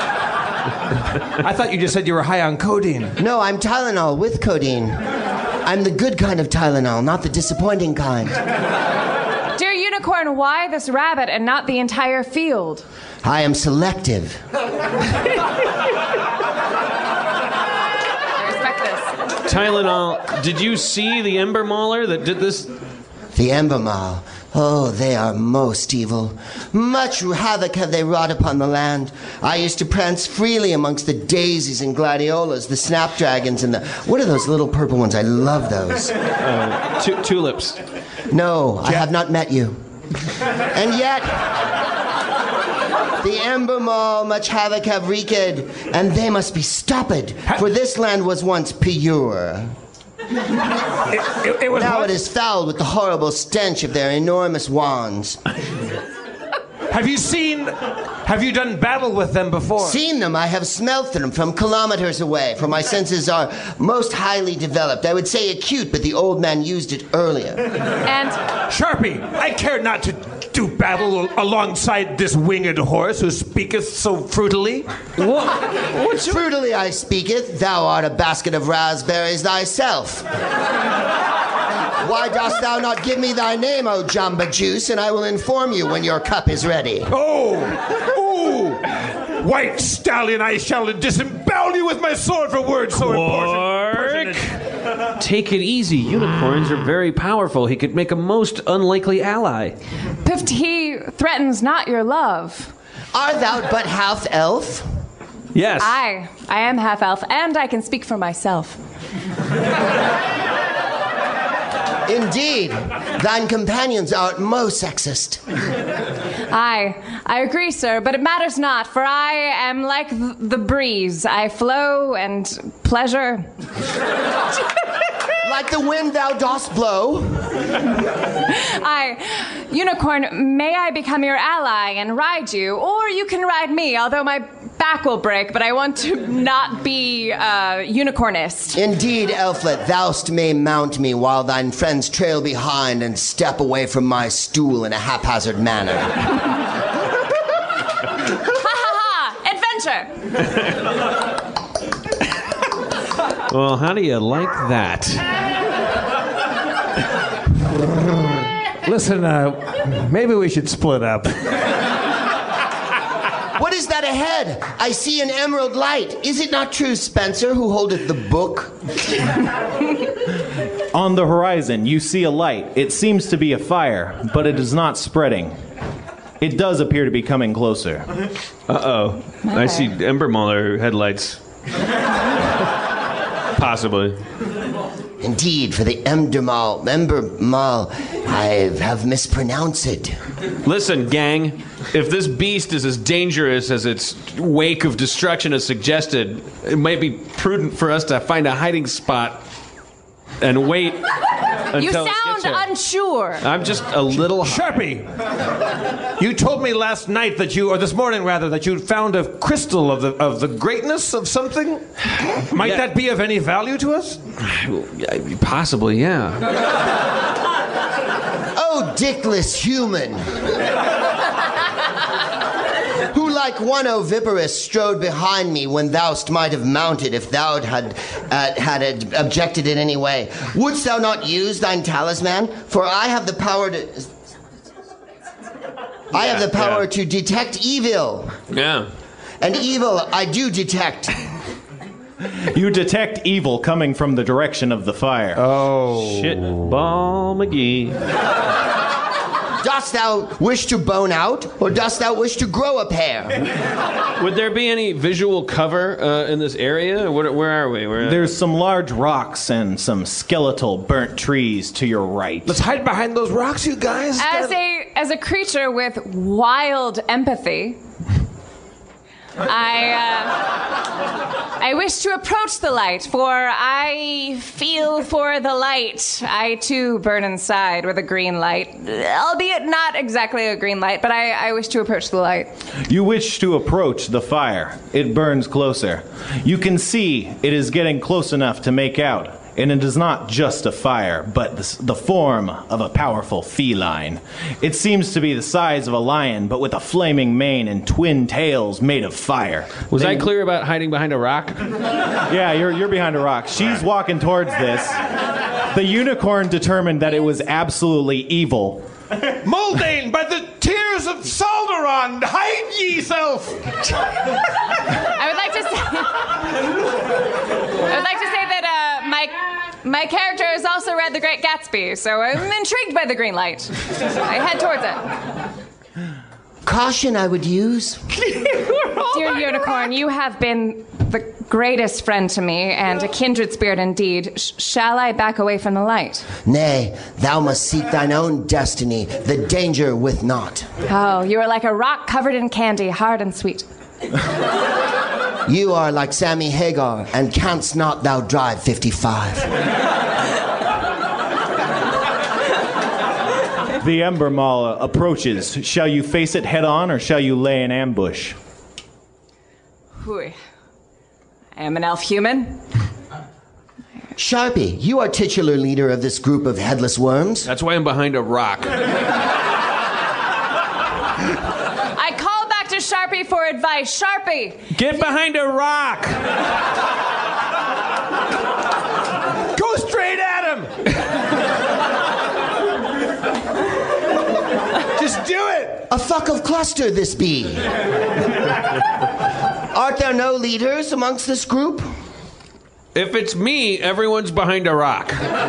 [SPEAKER 2] I thought you just said you were high on codeine.
[SPEAKER 4] No, I'm Tylenol with codeine. I'm the good kind of Tylenol, not the disappointing kind.
[SPEAKER 8] Dear unicorn, why this rabbit and not the entire field?
[SPEAKER 4] I am selective.
[SPEAKER 8] I respect this.
[SPEAKER 3] Tylenol. Did you see the Ember Mauler that did this?
[SPEAKER 4] The Embermall. Oh, they are most evil. Much havoc have they wrought upon the land. I used to prance freely amongst the daisies and gladiolas, the snapdragons, and the... What are those little purple ones? I love those.
[SPEAKER 3] Uh, tu- tulips.
[SPEAKER 4] No, I have not met you. And yet... The Embermall much havoc have wreaked, and they must be stopped, for this land was once pure.
[SPEAKER 2] It, it, it was
[SPEAKER 4] Now
[SPEAKER 2] what?
[SPEAKER 4] it is fouled with the horrible stench of their enormous wands.
[SPEAKER 2] Have you seen... Have you done battle with them before?
[SPEAKER 4] Seen them, I have smelt them from kilometers away, for my senses are most highly developed. I would say acute, but the old man used it earlier.
[SPEAKER 8] And
[SPEAKER 2] Sharpie, I care not to do battle alongside this winged horse who speaketh so fruitily?
[SPEAKER 4] What? What's fruitily I speaketh, thou art a basket of raspberries thyself. Why dost thou not give me thy name, O Jamba Juice, and I will inform you when your cup is ready.
[SPEAKER 2] Oh! Ooh! White stallion, I shall disembowel you with my sword for words so important.
[SPEAKER 3] Take it easy. Unicorns are very powerful. He could make a most unlikely ally.
[SPEAKER 8] Pift, he threatens not your love.
[SPEAKER 4] Art thou but half elf?
[SPEAKER 3] Yes.
[SPEAKER 8] I, I am half elf, and I can speak for myself.
[SPEAKER 4] Indeed, thine companions are most sexist.
[SPEAKER 8] I, I agree, sir, but it matters not, for I am like th- the breeze. I flow and pleasure.
[SPEAKER 4] Like the wind thou dost blow.
[SPEAKER 8] I, Unicorn, may I become your ally and ride you, or you can ride me, although my back will break, but I want to not be a unicornist.
[SPEAKER 4] Indeed, Elflet, thou'st may mount me while thine friends trail behind and step away from my stool in a haphazard manner.
[SPEAKER 8] Ha ha ha! Adventure!
[SPEAKER 3] Well, how do you like that?
[SPEAKER 2] Listen, uh, maybe we should split up.
[SPEAKER 4] What is that ahead? I see an emerald light. Is it not true, Spencer, who holdeth the book?
[SPEAKER 5] On the horizon, you see a light. It seems to be a fire, but it is not spreading. It does appear to be coming closer.
[SPEAKER 3] Uh-oh. I see Ember Mauler headlights. Possibly.
[SPEAKER 4] Indeed, for the Emdermal, Embermal, I have mispronounced it.
[SPEAKER 3] Listen, gang, if this beast is as dangerous as its wake of destruction has suggested, it might be prudent for us to find a hiding spot and wait until
[SPEAKER 8] You
[SPEAKER 3] it gets
[SPEAKER 8] sound
[SPEAKER 3] here.
[SPEAKER 8] unsure.
[SPEAKER 3] I'm just a little...
[SPEAKER 2] Sharpie! You told me last night that you, or this morning rather, that you found a crystal of the of the greatness of something? Might
[SPEAKER 3] Yeah.
[SPEAKER 2] that be of any value to us?
[SPEAKER 3] Possibly, yeah.
[SPEAKER 4] Oh, dickless human! Who like one oviparous strode behind me when thou'st might have mounted if thou had uh, had ad- objected in any way. Wouldst thou not use thine talisman? For I have the power to... I have the power
[SPEAKER 3] yeah.
[SPEAKER 4] to detect evil.
[SPEAKER 3] Yeah.
[SPEAKER 4] And evil I do detect.
[SPEAKER 5] You detect evil coming from the direction of the fire.
[SPEAKER 2] Oh.
[SPEAKER 3] Shit. Ball McGee.
[SPEAKER 4] Dost thou wish to bone out, or dost thou wish to grow a pair?
[SPEAKER 3] Would there be any visual cover uh, in this area? Where, where are we? Where...
[SPEAKER 5] There's some large rocks and some skeletal burnt trees to your right.
[SPEAKER 2] Let's hide behind those rocks, you guys.
[SPEAKER 8] As a as a creature with wild empathy, I uh, I wish to approach the light, for I feel for the light. I too burn inside with a green light, albeit not exactly a green light, but I, I wish to approach the light.
[SPEAKER 5] You wish to approach the fire. It burns closer. You can see it is getting close enough to make out. And it is not just a fire, but the, the form of a powerful feline. It seems to be the size of a lion, but with a flaming mane and twin tails made of fire.
[SPEAKER 3] Was
[SPEAKER 5] They-
[SPEAKER 3] I clear about hiding behind a rock?
[SPEAKER 5] Yeah, you're, you're behind a rock. She's walking towards this. The unicorn determined that it was absolutely evil.
[SPEAKER 2] Moldane, by the tears of Salderon, hide ye self!
[SPEAKER 8] I would like to say, I would like to say that uh, my my character has also read The Great Gatsby, so I'm intrigued by the green light. I head towards it.
[SPEAKER 4] Caution I would use.
[SPEAKER 8] Dear Unicorn, you have been the greatest friend to me and a kindred spirit indeed. Sh- shall I back away from the light?
[SPEAKER 4] Nay, thou must seek thine own destiny, the danger with naught.
[SPEAKER 8] Oh, you are like a rock covered in candy, hard and sweet.
[SPEAKER 4] You are like Sammy Hagar, and canst not thou drive fifty-five.
[SPEAKER 5] The Ember Mala approaches. Shall you face it head on, or shall you lay an ambush?
[SPEAKER 8] Hooey. I am an elf human.
[SPEAKER 4] Sharpie, you are titular leader of this group of headless worms.
[SPEAKER 3] That's why I'm behind a rock.
[SPEAKER 8] I call back to Sharpie for advice. Sharpie!
[SPEAKER 3] Get behind a rock.
[SPEAKER 2] Go straight at him. Just do it.
[SPEAKER 4] A fuck of cluster this be. Art there no leaders amongst this group?
[SPEAKER 3] If it's me, everyone's behind a rock.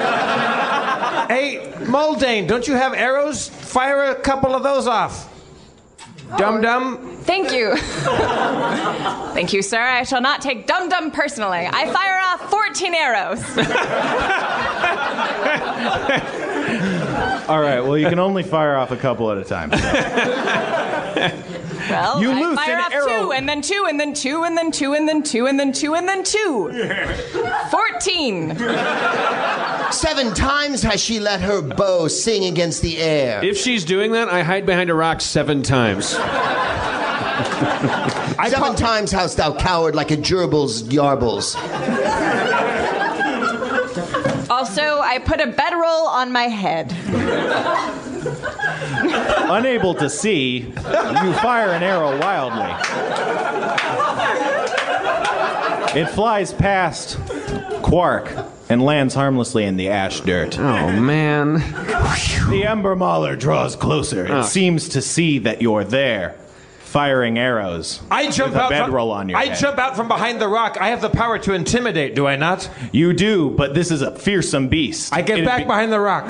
[SPEAKER 2] Hey, Muldain, don't you have arrows? Fire a couple of those off. Dum Dum.
[SPEAKER 8] Thank you. Thank you, sir. I shall not take Dum Dum personally. I fire off fourteen arrows.
[SPEAKER 5] All right, well, you can only fire off a couple at a time.
[SPEAKER 8] Well,
[SPEAKER 2] You
[SPEAKER 8] I
[SPEAKER 2] loose
[SPEAKER 8] fire
[SPEAKER 2] an
[SPEAKER 8] off
[SPEAKER 2] arrow.
[SPEAKER 8] two, and then two, and then two, and then two, and then two, and then two, and then two. Fourteen.
[SPEAKER 4] Seven times has she let her bow sing against the air.
[SPEAKER 3] If she's doing that, I hide behind a rock seven times.
[SPEAKER 4] Seven times hast thou cowered like a gerbil's yarbles.
[SPEAKER 8] Also, I put a bedroll on my head.
[SPEAKER 5] Unable to see, you fire an arrow wildly. It flies past Quark and lands harmlessly in the ash dirt.
[SPEAKER 3] Oh, man.
[SPEAKER 5] The Ember Mauler draws closer. It
[SPEAKER 3] Oh.
[SPEAKER 5] seems to see that you're there, firing arrows.
[SPEAKER 2] I jump
[SPEAKER 5] with a
[SPEAKER 2] out from,
[SPEAKER 5] bedroll on your
[SPEAKER 2] I
[SPEAKER 5] head.
[SPEAKER 2] jump out from behind the rock. I have the power to intimidate, do I not?
[SPEAKER 5] You do, but this is a fearsome beast.
[SPEAKER 2] I get
[SPEAKER 5] It'd
[SPEAKER 2] back
[SPEAKER 5] be-
[SPEAKER 2] behind the rock.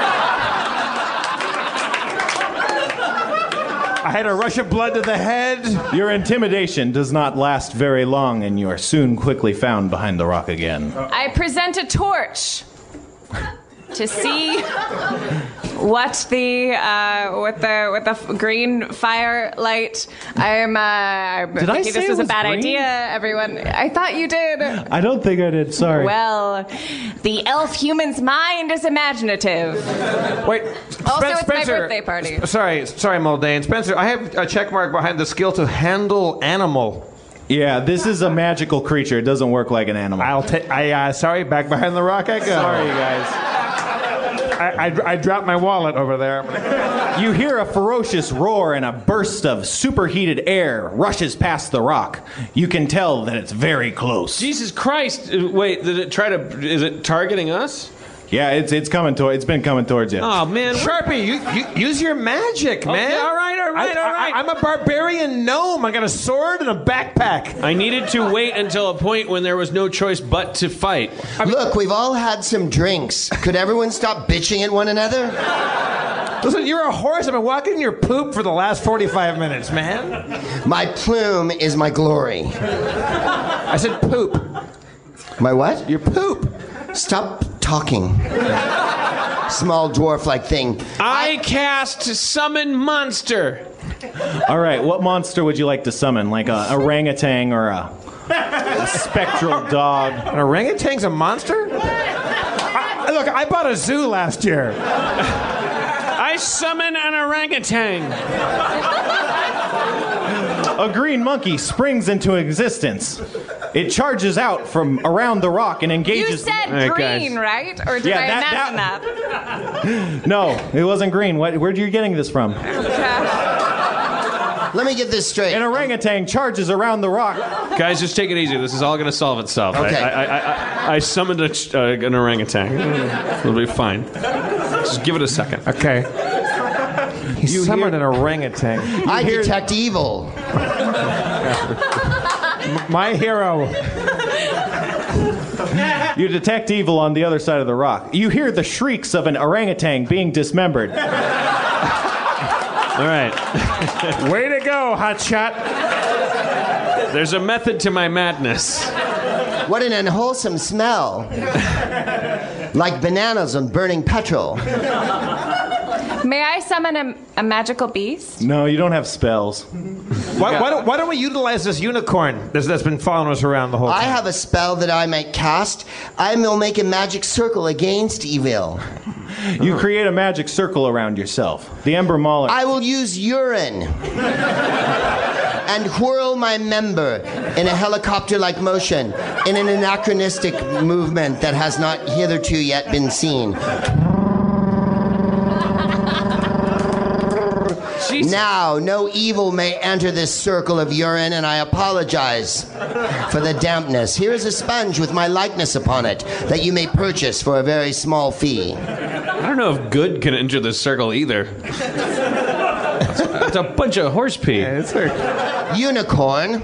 [SPEAKER 2] I had a rush of blood to the head.
[SPEAKER 5] Your intimidation does not last very long, and you are soon quickly found behind the rock again.
[SPEAKER 8] I present a torch to see what the uh, what the what the f- green firelight. I'm. Uh, I'm
[SPEAKER 5] Did I
[SPEAKER 8] thinking
[SPEAKER 5] say
[SPEAKER 8] this
[SPEAKER 5] it
[SPEAKER 8] was a
[SPEAKER 5] was
[SPEAKER 8] bad
[SPEAKER 5] green?
[SPEAKER 8] idea. Everyone, I thought you did.
[SPEAKER 5] I don't think I did, sorry.
[SPEAKER 8] Well, the elf human's mind is imaginative.
[SPEAKER 2] Wait.
[SPEAKER 8] Also,
[SPEAKER 2] Spen-
[SPEAKER 8] it's my
[SPEAKER 2] Spencer,
[SPEAKER 8] birthday party.
[SPEAKER 2] S- Sorry, sorry, Muldain. Spencer, I have a check mark behind the skill to handle animal.
[SPEAKER 5] Yeah, this is a magical creature. It doesn't work like an animal.
[SPEAKER 2] I'll take. I uh, sorry. Back behind the rock I go.
[SPEAKER 5] Sorry, guys.
[SPEAKER 2] I, I, I dropped my wallet over there.
[SPEAKER 5] You hear a ferocious roar and a burst of superheated air rushes past the rock. You can tell that it's very close.
[SPEAKER 3] Jesus Christ. Uh, Wait, did it try to... Is it targeting us?
[SPEAKER 5] Yeah, it's it's coming to it's been coming towards you.
[SPEAKER 3] Oh, man.
[SPEAKER 2] Sharpie, you, you use your magic, man.
[SPEAKER 3] Okay, all right, all right,
[SPEAKER 2] I,
[SPEAKER 3] all right.
[SPEAKER 2] I, I'm a barbarian gnome. I got a sword and a backpack.
[SPEAKER 3] I needed to wait until a point when there was no choice but to fight.
[SPEAKER 4] Look, we've all had some drinks. Could everyone stop bitching at one another?
[SPEAKER 2] Listen, you're a horse. I've been walking in your poop for the last forty-five minutes, man.
[SPEAKER 4] My plume is my glory.
[SPEAKER 2] I said poop.
[SPEAKER 4] My what?
[SPEAKER 2] Your poop.
[SPEAKER 4] Stop talking. Small dwarf-like thing.
[SPEAKER 3] I cast Summon Monster.
[SPEAKER 5] All right, what monster would you like to summon? Like a orangutan or a, a spectral dog?
[SPEAKER 2] An orangutan's a monster? I, look, I bought a zoo last year.
[SPEAKER 3] I summon an orangutan.
[SPEAKER 5] A green monkey springs into existence. It charges out from around the rock and engages.
[SPEAKER 8] You said
[SPEAKER 3] right,
[SPEAKER 8] green,
[SPEAKER 3] guys.
[SPEAKER 8] right? Or did
[SPEAKER 5] Yeah,
[SPEAKER 8] I
[SPEAKER 5] that-
[SPEAKER 8] imagine that?
[SPEAKER 5] No, it wasn't green. What, where are you getting this from?
[SPEAKER 4] Let me get this straight.
[SPEAKER 5] An orangutan charges around the rock.
[SPEAKER 3] Guys, just take it easy. This is all going to solve itself.
[SPEAKER 4] Okay.
[SPEAKER 3] I, I, I, I, I summoned a, ch- uh, an orangutan. It'll be fine. Just give it a second.
[SPEAKER 2] Okay. He summoned an orangutan.
[SPEAKER 4] I detect evil.
[SPEAKER 2] My hero.
[SPEAKER 5] You detect evil on the other side of the rock. You hear the shrieks of an orangutan being dismembered.
[SPEAKER 3] All right.
[SPEAKER 2] Way to go, hotshot.
[SPEAKER 3] There's a method to my madness.
[SPEAKER 4] What an unwholesome smell. Like bananas on burning petrol.
[SPEAKER 8] May I summon a, a magical beast?
[SPEAKER 5] No, you don't have spells.
[SPEAKER 2] Why, why, don't, why don't we utilize this unicorn that's, that's been following us around the whole
[SPEAKER 4] I
[SPEAKER 2] time?
[SPEAKER 4] have a spell that I might cast. I will make a magic circle against evil.
[SPEAKER 5] You create a magic circle around yourself. The Ember Mauler.
[SPEAKER 4] I will use urine and whirl my member in a helicopter-like motion in an anachronistic movement that has not hitherto yet been seen.
[SPEAKER 3] Jesus.
[SPEAKER 4] Now, no evil may enter this circle of urine, and I apologize for the dampness. Here is a sponge with my likeness upon it that you may purchase for a very small fee.
[SPEAKER 3] I don't know if good can enter the circle either. It's a bunch of horse pee.
[SPEAKER 2] Yeah, it's like,
[SPEAKER 4] Unicorn.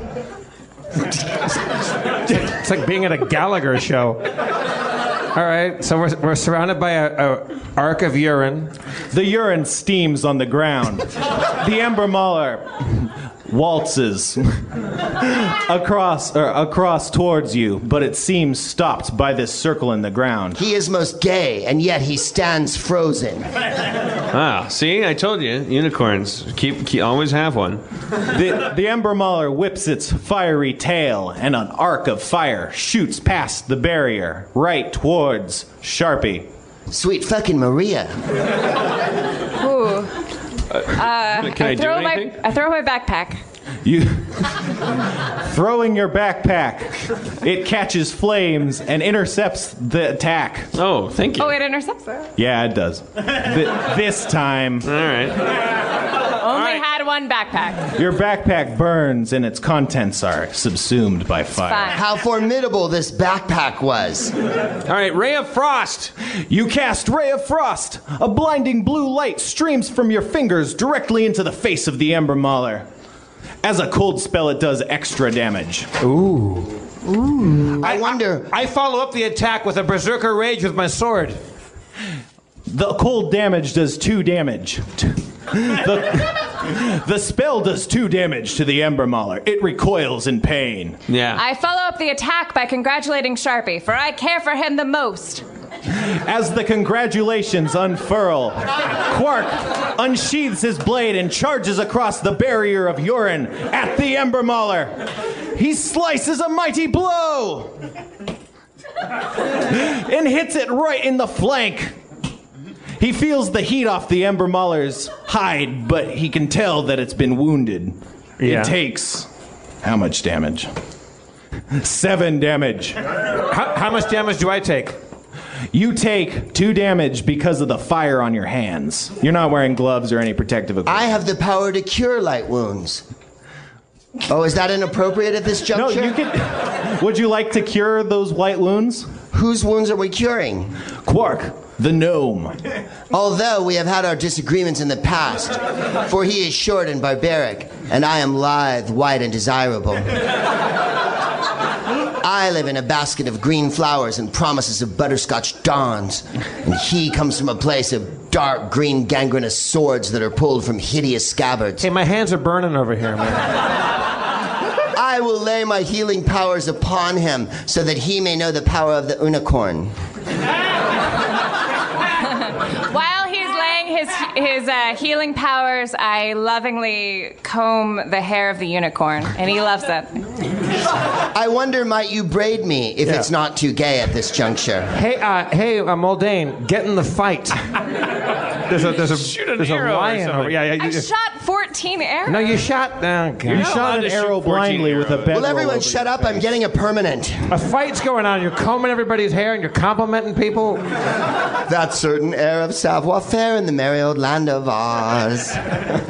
[SPEAKER 2] it's like being at a Gallagher show. All right, so we're, we're surrounded by a, a arc of urine.
[SPEAKER 5] The urine steams on the ground. The Ember Mauler waltzes across or across towards you, but it seems stopped by this circle in the ground.
[SPEAKER 4] He is most gay, and yet he stands frozen.
[SPEAKER 3] Ah, see, I told you, unicorns keep, keep always have one.
[SPEAKER 5] The, the Ember Mauler whips its fiery tail, and an arc of fire shoots past the barrier, right towards Sharpie.
[SPEAKER 4] Sweet fucking Maria.
[SPEAKER 8] Ooh.
[SPEAKER 3] Can I,
[SPEAKER 8] I
[SPEAKER 3] do
[SPEAKER 8] throw
[SPEAKER 3] anything?
[SPEAKER 8] my I throw my backpack.
[SPEAKER 5] You throwing your backpack, it catches flames and intercepts the attack.
[SPEAKER 3] Oh, thank you.
[SPEAKER 8] Oh, it intercepts it.
[SPEAKER 5] Yeah, it does. Th- this time,
[SPEAKER 3] All right.
[SPEAKER 8] Only had one backpack.
[SPEAKER 5] your backpack burns and its contents are subsumed by fire.
[SPEAKER 8] Fine.
[SPEAKER 4] How formidable this backpack was.
[SPEAKER 3] All right, Ray of Frost.
[SPEAKER 5] You cast Ray of Frost. A blinding blue light streams from your fingers directly into the face of the Ember Mauler. As a cold spell, it does extra damage.
[SPEAKER 2] Ooh.
[SPEAKER 4] I wonder.
[SPEAKER 2] I follow up the attack with a Berserker Rage with my sword.
[SPEAKER 5] The cold damage does two damage. The, the spell does two damage to the Ember Mauler. It recoils in pain.
[SPEAKER 3] Yeah.
[SPEAKER 8] I follow up the attack by congratulating Sharpie, for I care for him the most.
[SPEAKER 5] As the congratulations unfurl, Quark unsheathes his blade and charges across the barrier of urine at the Ember Mauler. He slices a mighty blow and hits it right in the flank. He feels the heat off the Ember Mauler's hide, but he can tell that it's been wounded.
[SPEAKER 2] Yeah.
[SPEAKER 5] It takes how much damage? Seven damage.
[SPEAKER 2] How, how much damage do I take?
[SPEAKER 5] You take two damage because of the fire on your hands. You're not wearing gloves or any protective equipment.
[SPEAKER 4] I have the power to cure light wounds. Oh, is that inappropriate at this
[SPEAKER 5] No,
[SPEAKER 4] juncture?
[SPEAKER 5] you can. Would you like to cure those white wounds?
[SPEAKER 4] Whose wounds are we curing?
[SPEAKER 5] Quark, the gnome.
[SPEAKER 4] Although we have had our disagreements in the past, for he is short and barbaric, and I am lithe, white, and desirable. I live in a basket of green flowers and promises of butterscotch dawns, and he comes from a place of dark green gangrenous swords that are pulled from hideous scabbards.
[SPEAKER 2] Hey, my hands are burning over here, man.
[SPEAKER 4] I will lay my healing powers upon him so that he may know the power of the unicorn.
[SPEAKER 8] While he's laying his his uh, healing powers, I lovingly comb the hair of the unicorn, and he loves it.
[SPEAKER 4] I wonder, might you braid me if
[SPEAKER 2] Yeah.
[SPEAKER 4] it's not too gay at this juncture?
[SPEAKER 2] Hey, uh, hey, uh, Muldain, get in the fight. There's a there's a
[SPEAKER 3] Shoot an
[SPEAKER 2] there's a
[SPEAKER 3] arrow or
[SPEAKER 2] lion
[SPEAKER 3] something.
[SPEAKER 2] over. Yeah, yeah.
[SPEAKER 8] I
[SPEAKER 2] You,
[SPEAKER 8] shot fourteen arrows.
[SPEAKER 2] no, you shot. Oh, God.
[SPEAKER 5] You
[SPEAKER 3] not
[SPEAKER 5] shot
[SPEAKER 3] allowed
[SPEAKER 5] an
[SPEAKER 3] to shoot
[SPEAKER 5] arrow
[SPEAKER 3] fourteen
[SPEAKER 5] blindly with a
[SPEAKER 3] arrows.
[SPEAKER 5] bedroll.
[SPEAKER 4] Will everyone
[SPEAKER 5] over
[SPEAKER 4] shut
[SPEAKER 5] your
[SPEAKER 4] up? I'm
[SPEAKER 5] face.
[SPEAKER 4] getting a permanent.
[SPEAKER 2] A fight's going on. You're combing everybody's hair and you're complimenting people.
[SPEAKER 4] That certain air of savoir-faire in the merry old land of Oz.
[SPEAKER 8] So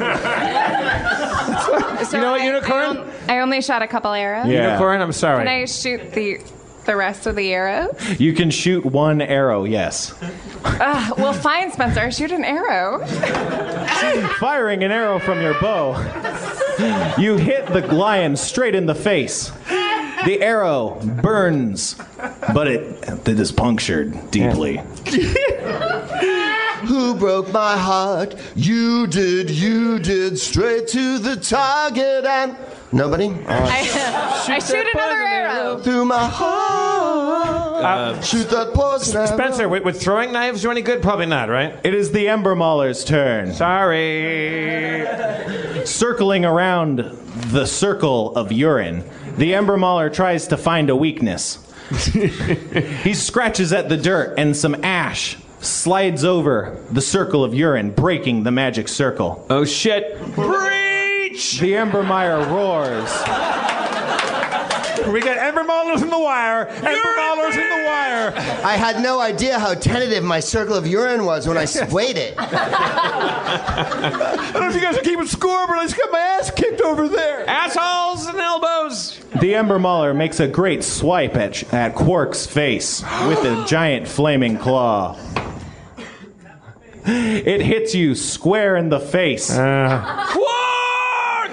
[SPEAKER 2] You know what,
[SPEAKER 8] I-
[SPEAKER 2] unicorn?
[SPEAKER 8] I, on- I only shot a couple arrows.
[SPEAKER 5] Yeah.
[SPEAKER 2] Unicorn, I'm sorry.
[SPEAKER 8] Can I shoot the the rest of the arrows?
[SPEAKER 5] You can shoot one arrow, yes.
[SPEAKER 8] Uh, well, fine, Spencer. Shoot an arrow.
[SPEAKER 5] Firing an arrow from your bow, you hit the lion straight in the face. The arrow burns, but it, it is punctured deeply.
[SPEAKER 4] Who broke my heart? You did, you did. Straight to the target and... Nobody? All right.
[SPEAKER 8] I, I shoot another arrow.
[SPEAKER 4] Through my heart. Shoot that poison arrow.
[SPEAKER 2] Spencer, with, with throwing knives do any good? Probably not, right?
[SPEAKER 5] It is the Ember Mauler's turn.
[SPEAKER 2] Sorry.
[SPEAKER 5] Circling around the circle of urine, the Ember Mauler tries to find a weakness. He scratches at the dirt, and some ash slides over the circle of urine, breaking the magic circle.
[SPEAKER 3] Oh, shit.
[SPEAKER 5] The Ember Mire roars.
[SPEAKER 2] We got Ember Maulers in the wire. Ember Maulers in the wire.
[SPEAKER 4] I had no idea how tentative my circle of urine was when I swayed it.
[SPEAKER 2] I don't know if you guys are keeping score, but I just got my ass kicked over there.
[SPEAKER 3] Assholes and elbows.
[SPEAKER 5] The Ember Mauler makes a great swipe at, at Quark's face with a giant flaming claw. It hits you square in the face.
[SPEAKER 2] Uh,
[SPEAKER 3] Quark!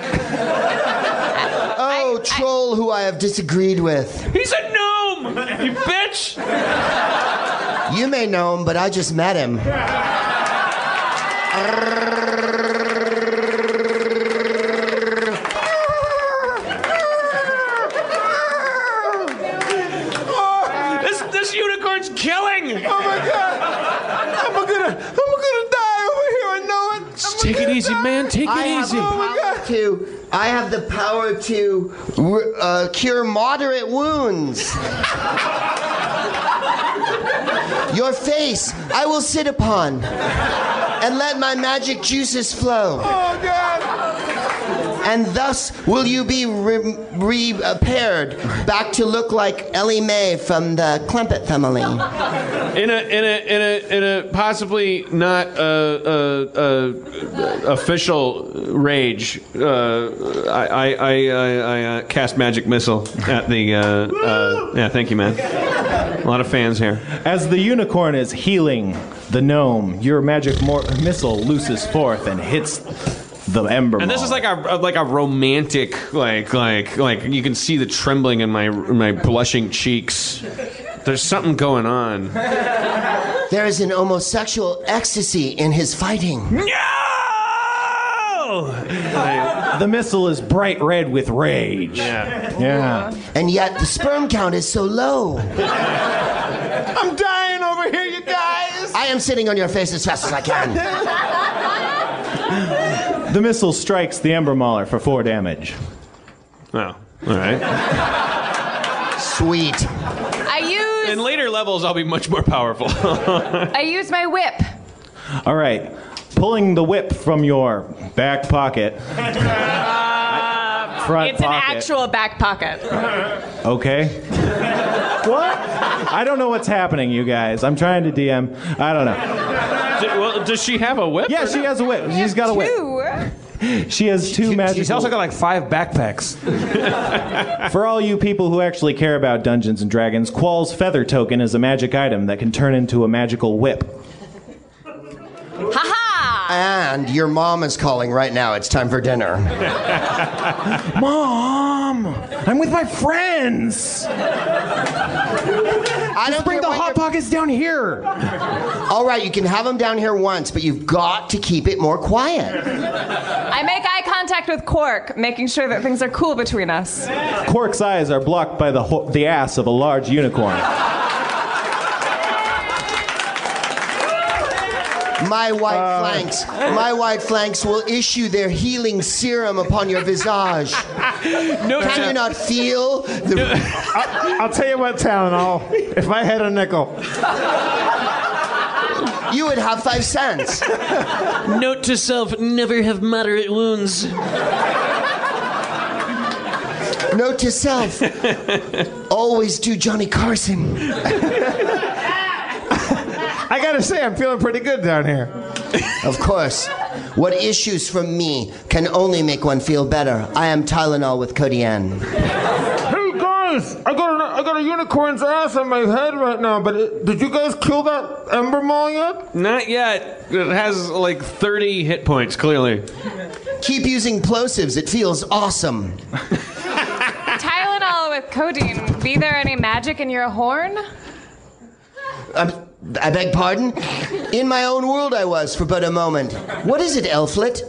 [SPEAKER 4] Oh,
[SPEAKER 8] I-
[SPEAKER 4] troll who I have disagreed with.
[SPEAKER 3] He's a gnome! You bitch!
[SPEAKER 4] You may know him, but I just met him.
[SPEAKER 3] This, this unicorn's killing!
[SPEAKER 2] oh my God! I'm gonna, I'm gonna die over here. I know it.
[SPEAKER 3] Just take it easy, man. Take
[SPEAKER 4] I
[SPEAKER 3] it
[SPEAKER 4] have
[SPEAKER 3] easy.
[SPEAKER 4] the power to. I have the power to uh, cure moderate wounds. Your face I will sit upon and let my magic juices flow.
[SPEAKER 2] Oh God!
[SPEAKER 4] And thus will you be re- repaired back to look like Ellie Mae from the Klempet family.
[SPEAKER 3] In a in a in a in a possibly not uh, uh, uh, official rage, uh, I I I, I uh, cast magic missile at the. Uh, uh, yeah, thank you, man. A lot of fans here.
[SPEAKER 5] As the unicorn is healing the gnome, your magic mor- missile looses forth and hits the Ember
[SPEAKER 3] And this is like a like a romantic like like like you can see the trembling in my in my blushing cheeks. There's something going on.
[SPEAKER 4] There is an homosexual ecstasy in his fighting.
[SPEAKER 3] No!
[SPEAKER 5] The missile is bright red with rage.
[SPEAKER 3] Yeah.
[SPEAKER 5] Yeah.
[SPEAKER 4] And yet the sperm count is so low.
[SPEAKER 2] I'm dying over here, you guys.
[SPEAKER 4] I am sitting on your face as fast as I can.
[SPEAKER 5] The missile strikes the Ember Mauler for four damage.
[SPEAKER 3] Oh, all right.
[SPEAKER 4] Sweet.
[SPEAKER 8] I use
[SPEAKER 3] In later levels, I'll be much more powerful.
[SPEAKER 8] I use my whip.
[SPEAKER 5] All right. Pulling the whip from your back pocket. Front
[SPEAKER 8] It's an
[SPEAKER 5] pocket.
[SPEAKER 8] actual back pocket.
[SPEAKER 5] Okay. What? I don't know what's happening, you guys. I'm trying to D M. I don't know.
[SPEAKER 3] D- well, does she have a whip?
[SPEAKER 5] Yeah, she has a whip. She's got a whip.
[SPEAKER 8] Two.
[SPEAKER 5] She has two magical.
[SPEAKER 2] She's also got like five backpacks.
[SPEAKER 5] For all you people who actually care about Dungeons and Dragons, Qual's feather token is a magic item that can turn into a magical whip.
[SPEAKER 8] Ha ha!
[SPEAKER 4] And your mom is calling right now. It's time for dinner.
[SPEAKER 5] Mom, I'm with my friends.
[SPEAKER 4] I don't
[SPEAKER 5] Bring
[SPEAKER 4] care
[SPEAKER 5] the
[SPEAKER 4] what
[SPEAKER 5] hot
[SPEAKER 4] your-
[SPEAKER 5] pockets down here.
[SPEAKER 4] All right, you can have them down here once, but you've got to keep it more quiet.
[SPEAKER 8] I make eye contact with Quark, making sure that things are cool between us.
[SPEAKER 5] Quark's eyes are blocked by the ho- the ass of a large unicorn.
[SPEAKER 4] My white flanks, my white flanks will issue their healing serum upon your visage.
[SPEAKER 3] No,
[SPEAKER 4] Can you not feel the?
[SPEAKER 2] I'll tell you what, Tylenol. If I had a nickel.
[SPEAKER 4] You would have five cents.
[SPEAKER 3] Note to self: never have moderate wounds.
[SPEAKER 4] Note to self: always do Johnny Carson.
[SPEAKER 2] I gotta say, I'm feeling pretty good down here.
[SPEAKER 4] Of course, what issues from me can only make one feel better. I am Tylenol with Codian.
[SPEAKER 2] Hey guys, I got a, I got a unicorn's ass on my head right now. But it, did you guys kill that Ember Maul yet?
[SPEAKER 3] Not yet. It has like thirty hit points, clearly.
[SPEAKER 4] Keep using plosives. It feels awesome.
[SPEAKER 8] Tylenol with codeine. Be there any magic in your horn?
[SPEAKER 4] I'm, I beg pardon? In my own world I was for but a moment. What is it, Elflet?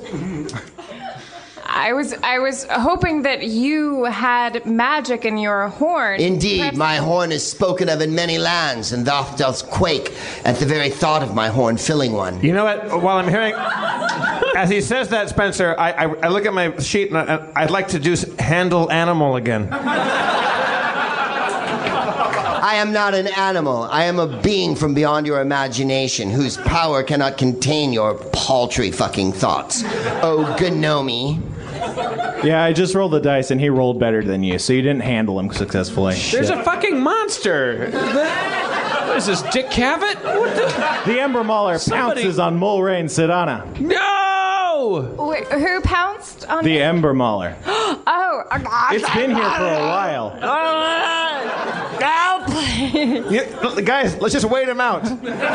[SPEAKER 8] I was I was hoping that you had magic in your horn.
[SPEAKER 4] Indeed,
[SPEAKER 8] Perhaps-
[SPEAKER 4] my horn is spoken of in many lands, and thou dost quake at the very thought of my horn filling one.
[SPEAKER 2] You know what? While I'm hearing, as he says that, Spencer, I, I, I look at my sheet and I, I'd like to do s- handle animal again.
[SPEAKER 4] I am not an animal. I am a being from beyond your imagination, whose power cannot contain your paltry fucking thoughts. Oh, Gnome.
[SPEAKER 5] Yeah, I just rolled the dice and he rolled better than you, so you didn't handle him successfully.
[SPEAKER 3] There's a fucking monster. What is this, Dick Cavett? What the?
[SPEAKER 5] The Ember Mauler
[SPEAKER 3] Somebody-
[SPEAKER 5] pounces on Mulrain Sedana.
[SPEAKER 3] No!
[SPEAKER 8] Wait, who pounced on
[SPEAKER 5] The
[SPEAKER 8] me?
[SPEAKER 5] Ember Mauler.
[SPEAKER 8] Oh,
[SPEAKER 5] It's been here for a while.
[SPEAKER 8] Help!
[SPEAKER 2] Yeah, guys, let's just wait him out.